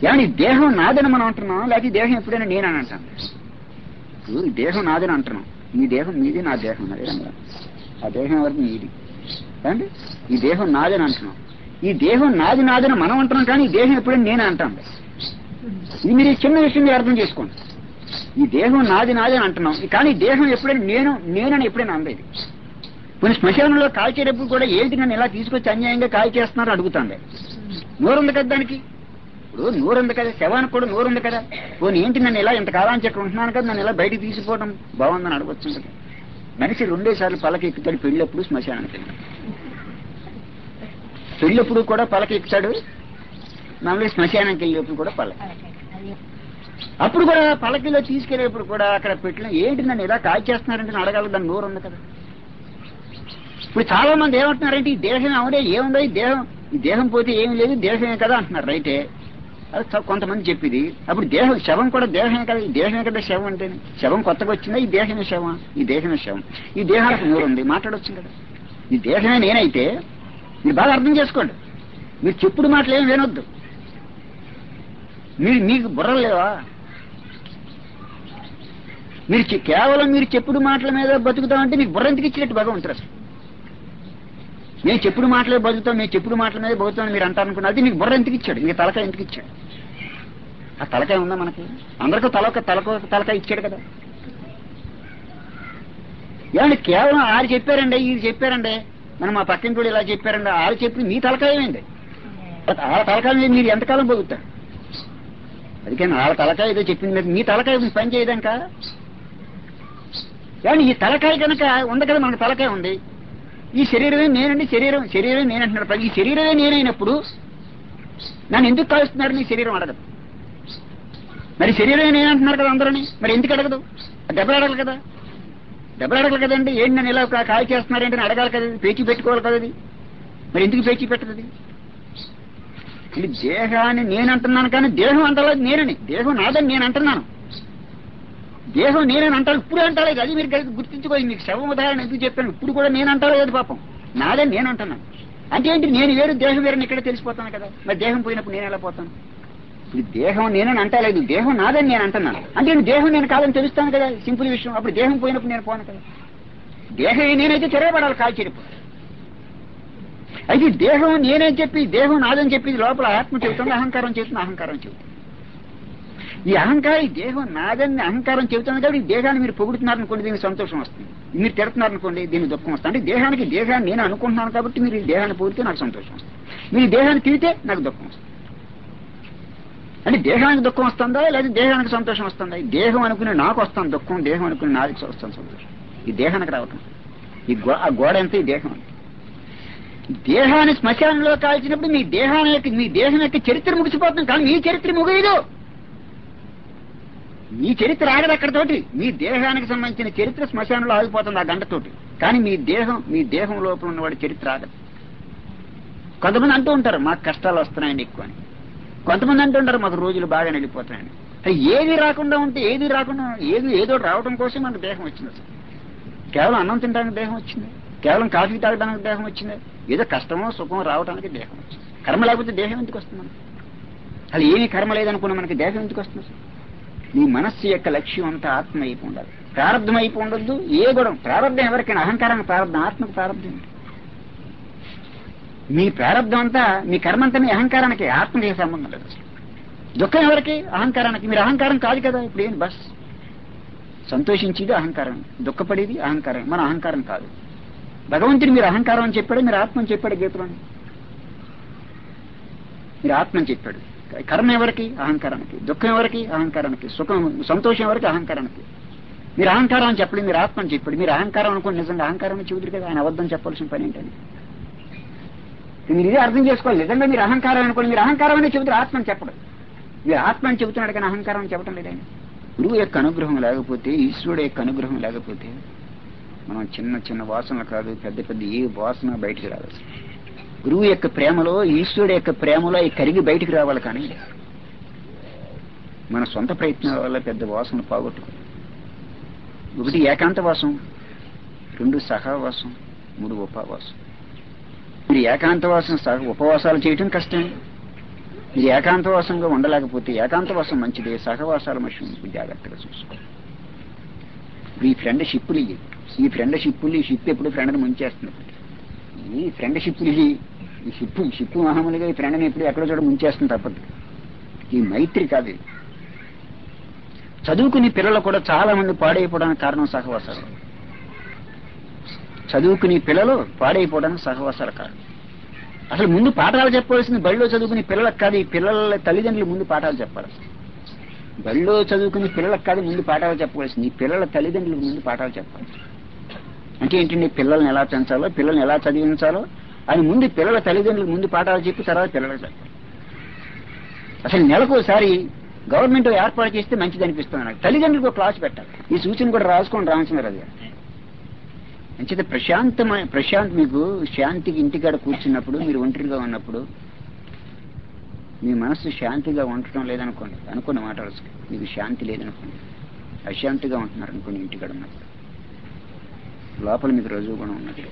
Speaker 1: ఏమని దేహం నాదని మనం అంటున్నాం, లేకపోతే దేహం ఎప్పుడైనా నేనని అంటాను. ఇప్పుడు దేహం నాదని అంటున్నాం, ఈ దేహం మీది, నా దేహం నాది, ఆ దేహం వరకు మీది అండి. ఈ దేహం నాదని అంటున్నాం, ఈ దేహం నాదని మనం అంటున్నాం, కానీ ఈ దేహం ఎప్పుడైనా నేనే అంటాం. ఇది మీరు చిన్న విషయం మీరు అర్థం చేసుకోండి. ఈ దేహం నాది అని అంటున్నాం, కానీ ఈ దేహం ఎప్పుడైనా నేనని ఎప్పుడైనా అందలేదు. కొన్ని శ్మశానంలో కాల్చేటప్పుడు కూడా ఏంటి నన్ను ఇలా తీసుకొచ్చి అన్యాయంగా కాల్ చేస్తున్నారు అడుగుతాండే. నోరుంది కదా దానికి, ఇప్పుడు నోరుంది కదా, శవానికి కూడా నోరుంది కదా. పోనీ ఏంటి నన్ను ఇలా ఇంతకాలానికి ఎక్కడ ఉంటున్నాను కదా, నన్ను ఇలా బయటకు తీసిపోవడం బాగుందని అడగొచ్చు కదా. మనిషి 2 సార్లు పలక ఎక్కుతాడు, పెళ్ళప్పుడు శ్మశానానికి వెళ్ళాడు. పెళ్ళప్పుడు కూడా పలక ఎక్కుతాడు, మామూలుగా శ్మశానానికి వెళ్ళేప్పుడు కూడా పలక. అప్పుడు కూడా పలకిలో తీసుకెళ్లేప్పుడు కూడా అక్కడ పెట్టిన ఏంటి నన్ను ఇలా కాల్ చేస్తున్నారంటే అడగాలి, దాని నోరు ఉంది కదా. ఇప్పుడు చాలా మంది ఏమంటున్నారంటే ఈ దేహం అవునే ఏముందో, ఈ దేహం పోతే ఏమి లేదు, దేహమే కదా అంటున్నారు. రైటే, అది కొంతమంది చెప్పింది. అప్పుడు దేహం శవం కూడా దేహమే కదా, ఈ దేహమే కదా శవం అంటే. శవం కొత్తగా వచ్చిందా, ఈ దేహమే శవం, ఈ దేహమే శవం. ఈ దేహానికి నోరు ఉంది, మాట్లాడవచ్చు కదా. ఈ దేహమే నేనైతే మీరు బాగా అర్థం చేసుకోండి. మీరు చెప్పుడు మాటలు ఏమి వినొద్దు. మీకు బుర్రలు లేవా? మీరు కేవలం మీరు చెప్పుడు మాటల మీద బతుకుతామంటే మీకు బుర్ర ఎందుకు ఇచ్చినట్టు భగవంతుడు? అసలు మేము చెప్పుడు మాటలే బతుకుతాం, మేము చెప్పుడు మాటల మీద బతుకుతామని మీరు అంటారు అనుకున్నా, అది మీకు బుర్ర ఎందుకు ఇచ్చాడు? మీకు తలకాయ ఎందుకు ఇచ్చాడు? ఆ తలకాయ ఉందా మనకి? అందరికీ తలకాయ ఇచ్చాడు కదా. ఏమండి కేవలం ఆరు చెప్పారండి, ఇది చెప్పారండి, మనం మా పక్కింటి కూడా ఇలా చెప్పారండి, ఆరు చెప్పి మీ తలకాయ ఏమైంది? ఆ తలకాయ మీద మీరు ఎంతకాలం బతుకుతారు? అందుకని వాళ్ళ తలకాయ ఏదో చెప్పింది మీద మీ తలకాయ పని చేయడానిక? ఏమండి ఈ తలకాయ కనుక ఉంది కదా, మనకు తలకాయ ఉంది, ఈ శరీరమే నేనండి, శరీరమే నేనంటున్నాడు. ఈ శరీరమే నేనైనప్పుడు నన్ను ఎందుకు కాలుస్తున్నారు? నీ శరీరం అడగదు. మరి శరీరమే నేనంటున్నారు కదా అందరని, మరి ఎందుకు అడగదు? దెబ్బలాడగలు కదా, దెబ్బలాడగలు కదండి. ఏంటి నన్ను ఇలా కాల్ చేస్తున్నారేంటి అడగాలి కదా, పేచీ పెట్టుకోవాలి కదా. అది మరి ఎందుకు పేచీ పెట్టదు? ఇది దేహాన్ని నేనంటున్నాను, కానీ దేహం అంటలేదు నేనని. దేహం నాదని నేను అంటున్నాను, దేహం నేనని అంటాను. ఇప్పుడు అంటలేదు, అది మీరు గుర్తించుకోవాలి. మీకు శవం ఉదాహరణ ఎందుకు చెప్పాను, ఇప్పుడు కూడా నేను అంటలేదు పాపం, నాదని నేను అంటున్నాను. అంటే ఏంటి, నేను వేరు దేహం వేరని ఇక్కడ తెలిసిపోతాను కదా. మరి దేహం పోయినప్పుడు నేను ఎలా పోతాను? ఇప్పుడు దేహం నేనని అంటలేదు, దేహం నాదని నేను అంటున్నాను. అంటే దేహం నేను కాదని తెలుస్తాను కదా, సింపుల్ విషయం. అప్పుడు దేహం పోయినప్పుడు నేను పోను కదా. దేహం నేనైతే తిరగబడాలి కాల్చేటప్పుడు. అయితే దేహం నేనేం చెప్పి, దేహం నాదని చెప్పి లోపల ఆత్మ చెబుతుంది, అహంకారం చెబుతుంది, అహంకారం చెబుతుంది. ఈ అహంకారం, ఈ దేహం నాదని అహంకారం చెబుతుంది కాబట్టి ఈ దేహాన్ని మీరు పొగుడుతున్నారనుకోండి, దీనికి సంతోషం వస్తుంది. మీరు తిడుతున్నారనుకోండి, దీనికి దుఃఖం వస్తుంది. అంటే దేహాన్ని నేను అనుకుంటున్నాను కాబట్టి మీరు ఈ దేహాన్ని పొగిడితే నాకు సంతోషం వస్తుంది, మీరు దేహాన్ని తిడితే నాకు దుఃఖం వస్తుంది. అంటే దేహానికి దుఃఖం వస్తుందా లేదా దేహానికి సంతోషం వస్తుందా? ఈ దేహం అనుకునే నాకు వస్తాను దుఃఖం, దేహం అనుకునే నాదికి వస్తాను సంతోషం. ఈ దేహానికి రావటం, ఆ గోడ ఎంత ఈ దేహం. దేహాన్ని శ్మశానంలో కాల్చినప్పుడు మీ దేహం యొక్క చరిత్ర ముగిసిపోతుంది, కానీ మీ చరిత్ర ముగియదు. మీ చరిత్ర ఆగదు అక్కడతోటి. మీ దేహానికి సంబంధించిన చరిత్ర శ్మశానంలో ఆగిపోతుంది ఆ గంటతోటి, కానీ మీ దేహం లోపల ఉన్నవాడి చరిత్ర ఆగదు. కొంతమంది అంటూ ఉంటారు మాకు కష్టాలు వస్తున్నాయండి ఎక్కువ అని, కొంతమంది అంటూ ఉంటారు మాకు రోజులు బాగా వెళ్ళిపోతున్నాయండి. ఏది రాకుండా ఉంటే ఏదో రావడం కోసం మనకు దేహం వచ్చింది. అసలు కేవలం అన్నం తినడానికి దేహం వచ్చింది, కేవలం కాఫీ తాగడానికి దేహం వచ్చింది, ఏదో కష్టమో సుఖమో రావడానికి దేహం వచ్చింది. కర్మ లేకపోతే దేహం ఎందుకు వస్తుంది? అసలు ఏమీ కర్మ లేదనుకున్నా మనకి దేహం ఎందుకు వస్తుంది? నీ మనస్సు యొక్క లక్ష్యం అంతా ఆత్మ అయిపో ఉండాలి, ప్రారంధం అయిపో ఉండొద్దు. ఏ గుణం ప్రారంధం ఎవరికైనా, అహంకారానికి ప్రారంధం, ఆత్మకు ప్రారంధం. మీ ప్రారంధం అంతా, మీ కర్మ అంతా మీ అహంకారానికి, ఆత్మకి సంబంధం లేదు. దుఃఖం ఎవరికి? అహంకారానికి. మీరు అహంకారం కాదు కదా. ఇప్పుడు ఏం బస్ సంతోషించేది అహంకారం, దుఃఖపడేది అహంకారం. మన అహంకారం కాదు. భగవంతుడు మీరు అహంకారం అని చెప్పాడు, మీరు ఆత్మని చెప్పాడు గీతలోని. మీరు ఆత్మని చెప్పాడు. కర్మ ఎవరికి? అహంకారానికి. దుఃఖం ఎవరికి? అహంకారానికి. సంతోషం ఎవరికి? అహంకారానికి. మీరు అహంకారం అని చెప్పలేదు, మీరు ఆత్మని చెప్పాడు. మీరు అహంకారం అనుకోండి, నిజంగా అహంకారం చెబుతారు కదా, ఆయన అబద్ధం చెప్పాల్సిన పని ఏంటని మీరు ఇదే అర్థం చేసుకోవాలి. నిజంగా మీరు అహంకారం అనుకోండి, మీరు అహంకారం అనే చెబుతారు, ఆత్మని చెప్పడం. మీరు ఆత్మని చెబుతున్నాడు కానీ అహంకారం చెప్పడం లేదు. ఆయన గురువు యొక్క అనుగ్రహం లేకపోతే, ఈశ్వరుడు యొక్క అనుగ్రహం లేకపోతే మనం చిన్న చిన్న వాసనలు కాదు, పెద్ద పెద్ద ఏ వాసన బయటికి రావాలి. గురువు యొక్క ప్రేమలో, ఈశ్వరుడు యొక్క ప్రేమలో అవి కరిగి బయటికి రావాలి. కానీ మన సొంత ప్రయత్నాల వల్ల పెద్ద వాసనలు పోగొట్టుకోవాలి. 1 ఏకాంత వాసం, 2 సహవాసం, 3 ఉపవాసం. మీరు ఏకాంత వాసం ఉపవాసాలు చేయటం కష్టం, మీరు ఏకాంతవాసంగా ఉండలేకపోతే ఏకాంతవాసం మంచిదే, సహవాసాల మధ్య జాగ్రత్తగా చూసుకో. ఈ ఫ్రెండ్షిప్పులు ఈ ఫ్రెండ్షిప్పులు ఈ షిప్ ఎప్పుడు ఫ్రెండ్ని ముంచేస్తుంది. ఈ ఫ్రెండ్షిప్పులు ఈ షిప్పు మామూలుగా ఈ ఫ్రెండ్ని ఎప్పుడు ఎక్కడో చోట ముంచేస్తుంది తప్పదు. ఈ మైత్రి కాదు. చదువుకునే పిల్లలు కూడా చాలా మంది పాడైపోవడానికి కారణం సహవాసాలు. చదువుకునే పిల్లలు పాడైపోవడానికి సహవాసాలు కారణం. అసలు ముందు పాఠాలు చెప్పవలసింది బడిలో చదువుకునే పిల్లలకు కాదు, ఈ పిల్లల తల్లిదండ్రులు ముందు పాఠాలు చెప్పాలి. బడిలో చదువుకునే పిల్లలకు కాదు ముందు పాఠాలు చెప్పవలసింది, ఈ పిల్లల తల్లిదండ్రులకు ముందు పాఠాలు చెప్పాలి. అంటే ఏంటంటే పిల్లల్ని ఎలా పెంచాలో, పిల్లల్ని ఎలా చదివించాలో అని ముందు పిల్లల తల్లిదండ్రులకు ముందు పాఠాలు చెప్పి తర్వాత పిల్లలకు చెప్పాలి. అసలు నెలకోసారి గవర్నమెంట్ ఏర్పాటు చేస్తే మంచిది అనిపిస్తుంది నాకు. తల్లిదండ్రులకు ఒక క్లాస్ పెట్టాలి. ఈ సూచన కూడా రాసుకొని రామచంద్రరాజు గారు. అంచేత మీకు శాంతికి ఇంటికాడ కూర్చున్నప్పుడు, మీరు ఒంటరిగా ఉన్నప్పుడు మీ మనస్సు శాంతిగా ఉండటం లేదనుకోండి, అనుకున్న మాట మీకు శాంతి లేదనుకోండి, అశాంతిగా ఉంటున్నారు అనుకోండి, ఇంటికాడ ఉన్నప్పుడు లోపల మీకు రోజు కూడా ఉన్నట్టు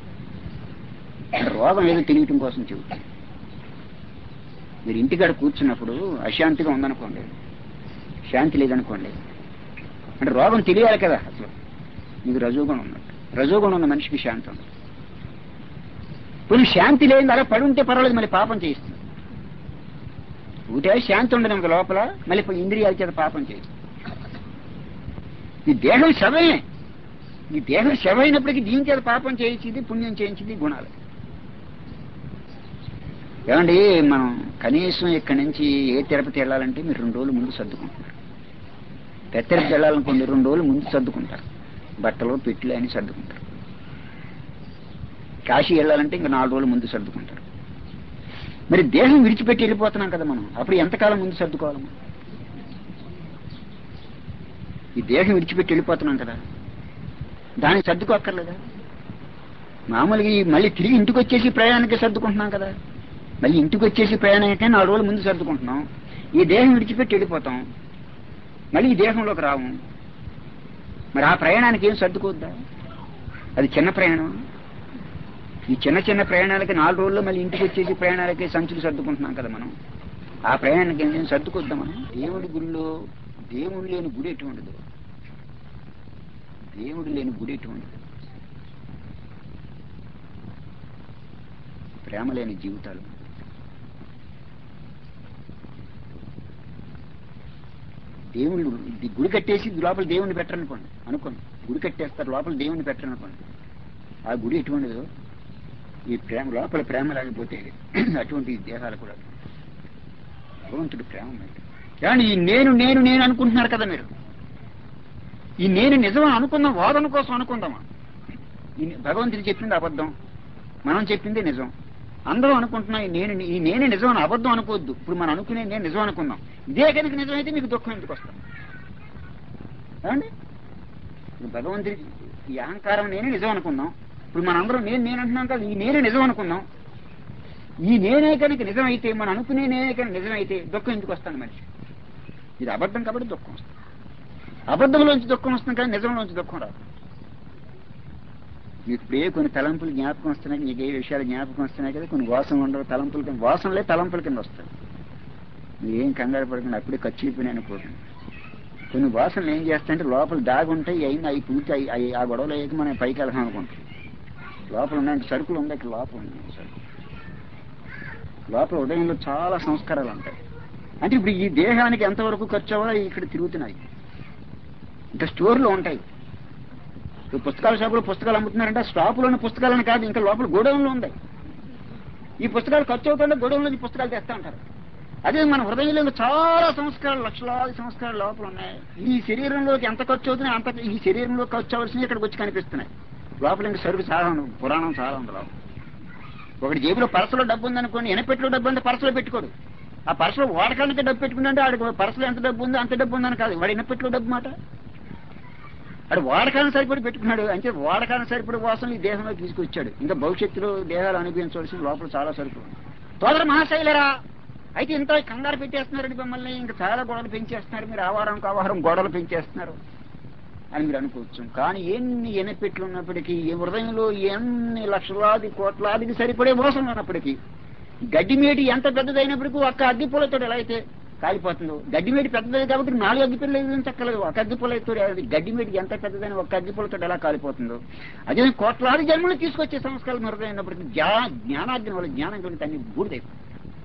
Speaker 1: రోగం ఏదో తెలియటం కోసం చెబుతుంది. మీరు ఇంటికాడ కూర్చున్నప్పుడు అశాంతిగా ఉందనుకోండి, శాంతి లేదనుకోండి, అంటే రోగం తెలియాలి కదా. అసలు మీకు రజోగుణం ఉన్నట్టు. రజోగుణం ఉన్న మనిషికి శాంతి ఉండదు. కొన్ని శాంతి లేని అలా పడి ఉంటే పర్వాలేదు, మళ్ళీ పాపం చేయిస్తుంది. ఒకటే శాంతి ఉండదు మనకు లోపల, మళ్ళీ ఇంద్రియాల చేత పాపం చేయిస్తుంది. ఈ దేహం శవమే. ఈ దేహం శవ అయినప్పటికీ దీని చేత పాపం చేయించింది, పుణ్యం చేయించింది గుణాలు. ఏమండి, మనం కనీసం ఇక్కడి నుంచి ఏ తిరుపతి వెళ్ళాలంటే మీరు 2 రోజులు ముందు సర్దుకుంటున్నారు. తిరుపతి వెళ్ళాలనుకోండి 2 రోజులు ముందు సర్దుకుంటారు. బట్టలు పెట్లు అని సర్దుకుంటారు. కాశీ వెళ్ళాలంటే ఇంకా 4 రోజులు ముందు సర్దుకుంటారు. మరి దేహం విడిచిపెట్టి వెళ్ళిపోతున్నాం కదా మనం, అప్పుడు ఎంతకాలం ముందు సర్దుకోవాలి మనం? ఈ దేహం విడిచిపెట్టి వెళ్ళిపోతున్నాం కదా, దానికి సర్దుకోక్కర్లేదా? మామూలుగా మళ్ళీ తిరిగి ఇంటికి వచ్చేసి ప్రయాణానికి సర్దుకుంటున్నాం కదా, మళ్ళీ ఇంటికి వచ్చేసి ప్రయాణానికే 4 రోజులు ముందు సర్దుకుంటున్నాం. ఈ దేహం విడిచిపెట్టి వెళ్ళిపోతాం, మళ్ళీ ఈ దేహంలోకి రాము. మరి ఆ ప్రయాణానికి ఏం సర్దుకోద్దా? అది చిన్న ప్రయాణం. ఈ చిన్న ప్రయాణాలకి 4 రోజుల్లో మళ్ళీ ఇంటికి వచ్చేసి ప్రయాణాలకి సంచులు సర్దుకుంటున్నాం కదా మనం. ఆ ప్రయాణానికి ఏం సర్దుకోద్దా మనం? దేవుడి గుడిలో దేవుడు లేని గుడి ఎటువంటిది? దేవుడు లేని గుడి ఎటువంటిది? ప్రేమ లేని జీవితాలు. దేవుళ్ళు గుడి కట్టేసి లోపల దేవుణ్ణి పెట్టరనుకోండి, గుడి కట్టేస్తారు, లోపల దేవుణ్ణి పెట్టరనుకోండి. ఆ గుడి ఎటువంటిదో, ఈ ప్రేమ లోపల ప్రేమ లేకపోతే అటువంటి దేహాలు కూడా. భగవంతుడు ప్రేమ. కానీ ఈ నేను అనుకుంటున్నారు కదా మీరు. ఈ నేను నిజమని అనుకుందాం, వాదన కోసం అనుకుందామా? భగవంతుడు చెప్పింది అబద్ధం, మనం చెప్పింది నిజం. అందరూ అనుకుంటున్నాం ఈ నేనే నిజం అని. అబద్ధం అనుకోవద్దు. ఇప్పుడు మనం అనుకునే నేను నిజం అనుకుందాం. ఇదే కనుక నిజమైతే మీకు దుఃఖం ఎందుకు వస్తాం? ఏమండి, భగవంతుడి ఈ అహంకారం నేనే నిజం అనుకుందాం. ఇప్పుడు మన అందరం నేను అంటున్నాం కదా, ఈ నేనే నిజం అనుకుందాం. ఈ నేనే కనుక నిజమైతే, మనం అనుకునే నేనే కనుక నిజమైతే దుఃఖం ఎందుకు వస్తాను మనిషి? ఇది అబద్ధం కాబట్టి దుఃఖం వస్తుంది. అబద్ధంలోంచి దుఃఖం వస్తుంది కానీ నిజంలోంచి దుఃఖం రాదు. మీకు ఇప్పుడే కొన్ని తలంపులు జ్ఞాపకం వస్తున్నాయి, మీకు ఏ విషయాలు జ్ఞాపకం వస్తున్నాయి కదా, కొన్ని వాసనలు ఉండవు, తలంపుల కింద వాసనలే తలంపుల కింద వస్తాయి. మీరేం కంగారు పడకుండా అప్పుడే ఖర్చు అయిపోయినాయి అనుకోకండి. కొన్ని వాసనలు ఏం చేస్తాయంటే లోపల దాగి ఉంటాయి, అవి పూర్తి ఆ గొడవలు అయ్యాక మనం పైకి వెళ్దాం అనుకుంటాం. లోపల ఉన్నాయి సరుకులు ఉన్నాయి, లోపల ఉన్నాయి సరుకులు. లోపల ఉదయంలో చాలా సంస్కారాలు ఉంటాయి. అంటే ఇప్పుడు ఈ దేహానికి ఎంతవరకు ఖర్చు అవ్వాలో ఇక్కడ తిరుగుతున్నాయి. ఇంకా స్టోర్లో ఉంటాయి. పుస్తకాల షాపులో పుస్తకాలు అమ్ముతున్నారంటే స్టాపులోని పుస్తకాలని కాదు, ఇంకా లోపల గోడౌన్లో ఉన్నాయి. ఈ పుస్తకాలు ఖర్చు అవుతుంటే గోడౌన్లో పుస్తకాలు తెస్తా ఉంటారు. అదే మన హృదయంలో చాలా సంస్కారాలు, లక్షలాది సంస్కారాలు లోపల ఉన్నాయి. ఈ శరీరంలోకి ఎంత ఖర్చు అవుతున్నాయి అంత ఈ శరీరంలో ఖర్చు అవ్వాల్సినవి ఇక్కడికి వచ్చి కనిపిస్తున్నాయి. లోపల ఇంకా సరుకు చాలా ఉంది, పురాణం చాలా ఉంది లోపల. ఒకటి జేబులో పర్సులో డబ్బు ఉందనుకోండి, ఎనపెట్లో డబ్బు ఉంటే పర్సులో పెట్టుకోడు. ఆ పర్సులో వాడకానికి డబ్బు పెట్టుకుంటే ఆడికి పర్సులో ఎంత డబ్బు ఉందో అంత డబ్బు ఉందని కాదు, వాడు ఎనపెట్లో డబ్బు మాట. వాడు వాడకాన్ని సరిపడి పెట్టుకున్నాడు అంటే వాడకాన్ని సరిపడి వాసన ఈ దేహంలో తీసుకొచ్చాడు. ఇంకా భవిష్యత్తులో దేహాలు అనుభవించవలసిన లోపల చాలా సరుకులు. తోదర మహాశైలరా, అయితే ఇంత కంగారు పెట్టేస్తున్నారండి మిమ్మల్ని, ఇంకా చాలా గొడవలు పెంచేస్తున్నారు, మీరు ఆవారం కావారం గొడవలు పెంచేస్తున్నారు అని మీరు అనుకోవచ్చు. కానీ ఎన్ని ఎనపెట్లు ఉన్నప్పటికీ, ఈ హృదయంలో ఎన్ని లక్షలాది కోట్లాదికి సరిపడే మోసం ఉన్నప్పటికీ గడ్డిమేటి ఎంత పెద్దదైనప్పటికీ ఒక్క అగ్గిపుల్లతో ఎలా అయితే కాలిపోతుందో, గడ్డిమేటి పెద్దది కాబట్టి 4 అగ్గిపుల్లలు చక్కలేదు, ఒక అగ్గిపుల్లతో గడ్డిమేటి ఎంత పెద్దదైన ఒక్క అగ్గిపుల్లతో ఎలా కాలిపోతుందో, అదే కోట్లాది జన్మలు తీసుకొచ్చే సంస్కారాలు మరుదైనప్పటికీ జ్ఞానాగ్ని వల్ల జ్ఞానం కలిగి తన్ని బూడిదైపోతుంది.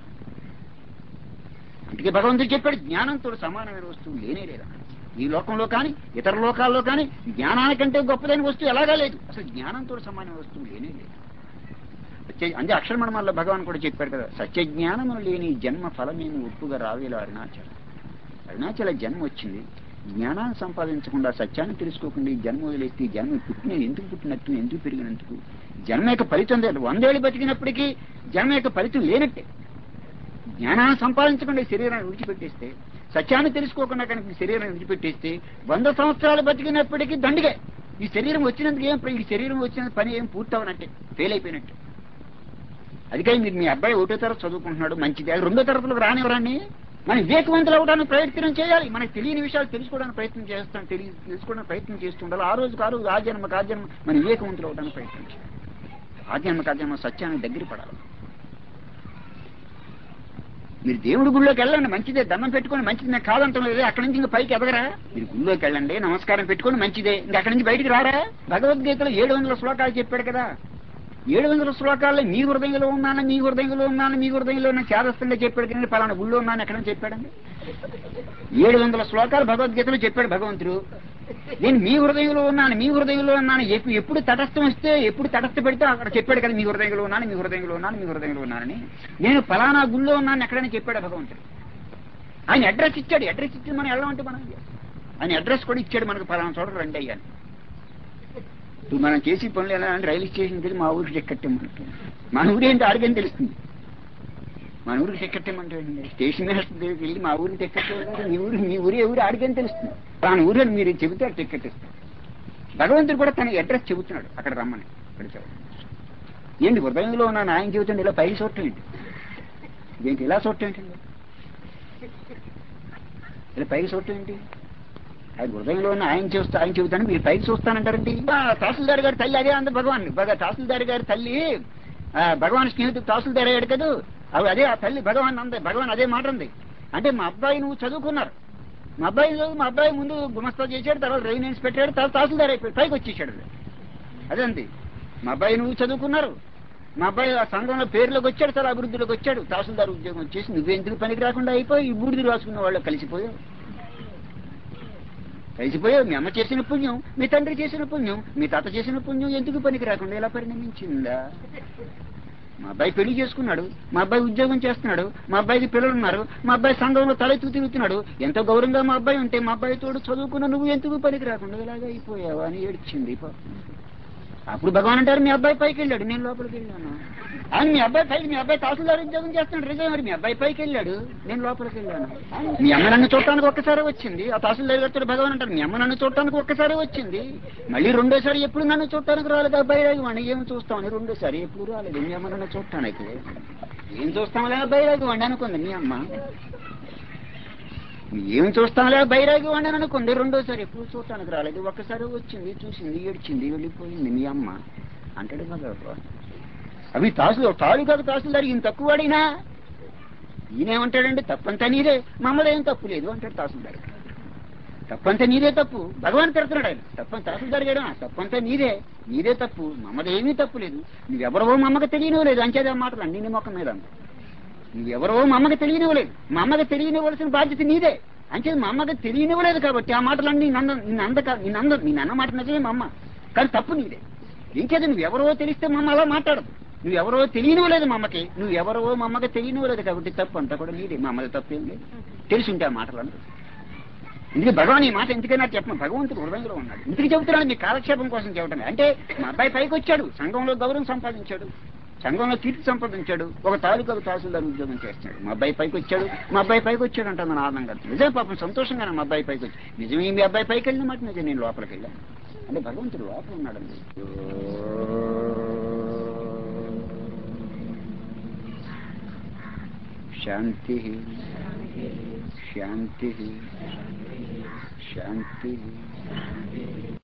Speaker 1: అందుకే భగవంతుడు చెప్పాడు, జ్ఞానంతో సమానమైన వస్తువు లేనే లేదా. ఈ లోకంలో కానీ ఇతర లోకాల్లో కానీ జ్ఞానానికంటే గొప్పదైన వస్తువు ఎలాగా లేదు. అసలు జ్ఞానంతో సమానమైన వస్తువు లేనే లేదు. అంటే అక్షరమణమాల్లో భగవాన్ కూడా చెప్పాడు కదా, సత్య జ్ఞానము లేని జన్మ ఫలమేమి ఒప్పుగా రావేలా అరుణాచల జన్మ వచ్చింది, జ్ఞానాన్ని సంపాదించకుండా సత్యాన్ని తెలుసుకోకుండా ఈ జన్మ వదిలేస్తే ఈ జన్మ ఎందుకు పుట్టినట్టు, ఎందుకు పెరిగినందుకు, జన్మ యొక్క ఫలితం లేదు. 100 ఏళ్ళు బతికినప్పటికీ జన్మ యొక్క ఫలితం లేనట్టే. జ్ఞానాన్ని సంపాదించకుండా శరీరాన్ని విడిచిపెట్టేస్తే, సత్యాన్ని తెలుసుకోకుండా కనుక శరీరాన్ని విడిచిపెట్టేస్తే 100 సంవత్సరాలు బతికినప్పటికీ దండిగా. ఈ శరీరం వచ్చినందుకు ఈ శరీరం వచ్చిన పని ఏం పూర్తవనట్టే, ఫెయిల్ అయిపోయినట్టే. అందుకని మీరు మీ అబ్బాయి 1వ తరగతి చదువుకుంటున్నాడు, మంచిది. అది 2వ తరగతిలో రానివ్వరాన్ని. మనం వివేకవంతులు అవడానికి ప్రయత్నం చేయాలి. మనకు తెలియని విషయాలు తెలుసుకోవడానికి తెలుసుకోవడానికి ప్రయత్నం చేస్తుండాలి. ఆ రోజుకు ఆ జన్మకు మన వివేకవంతులు అవడానికి ప్రయత్నం చేయాలి. ఆ జన్మ సత్యానికి దగ్గర పడాలి. మీరు దేవుడి గుళ్ళోకి వెళ్ళండి, మంచిదే. దండం పెట్టుకోండి, మంచిది. నేను కాదంటాం లేదే. అక్కడి నుంచి ఇంకా పైకి ఎదగరా? మీరు గుళ్ళోకి వెళ్ళండి, నమస్కారం పెట్టుకోండి, మంచిదే. ఇంకా అక్కడి నుంచి బయటికి రారా? భగవద్గీతలో 700 శ్లోకాలు చెప్పాడు కదా. 700 శ్లోకాల్లో మీ హృదయంలో ఉన్నాను, మీ హృదయంలో ఉన్నాను, మీ హృదయంలో ఉన్న చేదస్తంగా చెప్పాడు కానీ పలానా గుళ్ళో ఉన్నాను ఎక్కడని చెప్పాడండి. 700 శ్లోకాలు భగవద్గీతలో చెప్పాడు భగవంతుడు. నేను మీ హృదయంలో ఉన్నాను, మీ హృదయంలో ఉన్నాను. ఎప్పుడు తటస్థం వస్తే, ఎప్పుడు తటస్థ పెడితే అక్కడ చెప్పాడు కదా, మీ హృదయంలో ఉన్నాను, మీ హృదయంలో ఉన్నాను, మీ హృదయంలో ఉన్నానని. నేను పలానా గుళ్ళో ఉన్నాను ఎక్కడని చెప్పాడు భగవంతుడు. ఆయన అడ్రస్ ఇచ్చాడు. అడ్రస్ ఇచ్చి మనం వెళ్ళమంటే మనం ఆయన అడ్రస్ కూడా ఇచ్చాడు మనకు, పలానా చోట రండి అయ్యాను. ఇప్పుడు మనం చేసి పనులు ఎలా అంటే రైల్వే స్టేషన్కి వెళ్ళి మా ఊరికి టిక్కెట్టేమంటే, మన ఊరు ఏంటో ఆడికని తెలుస్తుంది. మన ఊరికి టిక్కెట్టేమంటే స్టేషన్ మాస్టర్ దగ్గరికి వెళ్ళి మా ఊరికి టిక్కెట్, మీ ఊరు ఎవరు ఆడికని తెలుస్తుంది. తన ఊరు మీరు చెబితే టిక్కెట్ ఇస్తారు. భగవంతుడు కూడా తన అడ్రస్ చెబుతున్నాడు, అక్కడ రమ్మని. ఏంటి హృదయంలో ఉన్నాను ఆయన చెబుతుంది, ఇలా పైకి చూడటం ఏంటి? ఏంటి ఇలా చూడటం ఏంటండి? ఇలా పైకి చూడటం ఏంటి? ఆయన హృదయంలో ఉన్న ఆయన చెబుతాను, మీరు పైకి చూస్తానంటారండి. తహసీల్దార్ గారి తల్లి అదే అంది భగవాన్. తహసీల్దార్ గారి తల్లి భగవాన్ స్నేహితుడు తహసీల్దార్ అయ్యాడు కదా, అవి అదే ఆ తల్లి భగవాన్ అంది. భగవాన్ అదే మాట ఉంది. అంటే మా అబ్బాయి నువ్వు చదువుకున్నారు, మా అబ్బాయి ముందు గుమస్తా చేశాడు, తర్వాత రెవెన్యూస్ పెట్టాడు, తర్వాత తహసీల్దార్ అయిపోయాడు, పైకి వచ్చేసాడు. అదే అంది. మా అబ్బాయి నువ్వు చదువుకున్నారు, మా అబ్బాయి ఆ సంఘంలో పేరులోకి వచ్చాడు, చాలా అభివృద్ధిలోకి వచ్చాడు, తహసీల్దార్ ఉద్యోగం వచ్చేసి నువ్వెందుకు పనికి రాకుండా అయిపోయి ఈ బూడిది రాసుకున్న వాళ్ళు కలిసిపోయావు. మీ అమ్మ చేసిన పుణ్యం, మీ తండ్రి చేసిన పుణ్యం, మీ తాత చేసిన పుణ్యం ఎందుకు పనికి రాకుండా ఇలా పరిణమించిందా? మా అబ్బాయి పెళ్లి చేసుకున్నాడు, మా అబ్బాయి ఉద్యోగం చేస్తున్నాడు, మా అబ్బాయికి పిల్లలు ఉన్నారు, మా అబ్బాయి సంఘంలో తలెత్తు తిరుగుతున్నాడు, ఎంతో గౌరవంగా మా అబ్బాయి ఉంటే మా అబ్బాయి తోడు చదువుకున్న నువ్వు ఎందుకు పనికి రాకుండా ఇలాగా అయిపోయావా అని ఏడ్చింది. అప్పుడు భగవాన్ అంటారు, మీ అబ్బాయి పైకి వెళ్ళాడు, నేను లోపలికి వెళ్ళాను. అని మీ అబ్బాయి తహసీల్దార్ ఉద్యోగం చేస్తున్నాడు, రిజైన్ మరి మీ అబ్బాయి పైకి వెళ్ళాడు, నేను లోపలికి వెళ్ళాను. మీ అమ్మ నన్ను చూడటానికి ఒక్కసారి వచ్చింది. ఆ తహసీల్దార్ గారితో భగవాన్ అంటారు, మీ అమ్మ నన్ను చూడటానికి ఒక్కసారి వచ్చింది, మళ్ళీ రెండోసారి ఎప్పుడు నన్ను చూడటానికి రాలేదు. బైరాగివాణి ఏమి చూస్తామని రెండోసారి ఎప్పుడు రాలేదు. మీ అమ్మ నన్ను చూడటానికి ఏం చూస్తాంలే బైరాగివాణి అనుకుంది మీ అమ్మ. ఏం చూస్తాంలే బైరాగివాణి అనుకుంది, రెండోసారి ఎప్పుడు చూడటానికి రాలేదు. ఒక్కసారి వచ్చింది, చూసింది, ఏడ్చింది, వెళ్ళిపోయింది మీ అమ్మ అంటాడు భగవాన్. అవి తాళు కాదు తహసీల్దార్, ఈయన తక్కువ వాడినా ఈయనేమంటాడంటే తప్పంతా నీదే, మమ్మల్ని ఏం తప్పు లేదు అంటాడు తహసీల్దార్. తప్పంతా నీదే తప్పు, భగవాన్ పెడుతున్నాడు ఆయన. తహసీల్దార్ గారు తప్పంతా నీదే తప్పు, మమ్మది ఏమీ తప్పు లేదు, నువ్వెవరో మా అమ్మకి తెలియనివ్వలేదు అంచేది ఆ మాటలు అన్ని మొక్క మీద. నువ్వెవరో మా అమ్మకి తెలియనివ్వలేదు, మా అమ్మకి తెలియనివ్వాల్సిన బాధ్యత నీదే అంచేది. మా అమ్మకి తెలియనివ్వలేదు కాబట్టి ఆ మాటలన్నీ నిన్న మాట నిజమే మా అమ్మ, కానీ తప్పు నీదే. ఇంకేది నువ్వెవరో తెలిస్తే మా అమ్మ అలా మాట్లాడదు. నువ్వెవరో తెలియనివ్వలేదు మా అమ్మకి, నువ్వెవరో మా అమ్మకి తెలియనివ్వలేదు కాబట్టి తప్పు అంతా కూడా నీదే, మా అమ్మకి తప్పేం లేదు. తెలిసి ఉంటే ఆ మాటలందరూ. ఇందుకే భగవాన్ ఈ మాట ఎందుకైనా చెప్పను, భగవంతుడు హృదయంలో ఉన్నాడు. ఇందుకు చెబుతున్నాడు, మీ కాలక్షేపం కోసం చెప్పడం. అంటే మా అబ్బాయి పైకి వచ్చాడు, సంఘంలో గౌరవం సంపాదించాడు, సంఘంలో కీర్తి సంపాదించాడు, ఒక తాలూకా తహసీల్దార్ ఉద్యోగం చేస్తున్నాడు. మా అబ్బాయి పైకి వచ్చాడు అంటే మన ఆనందంగా నిజమే, పాపం సంతోషంగా మా అబ్బాయి పైకి వచ్చి నిజమే మీ అబ్బాయి పైకి వెళ్ళిన మాట నిజం, నేను లోపలికి వెళ్ళాను అంటే భగవంతుడు లోపల ఉన్నాడండి. శాంతి శాంతి శాంతి.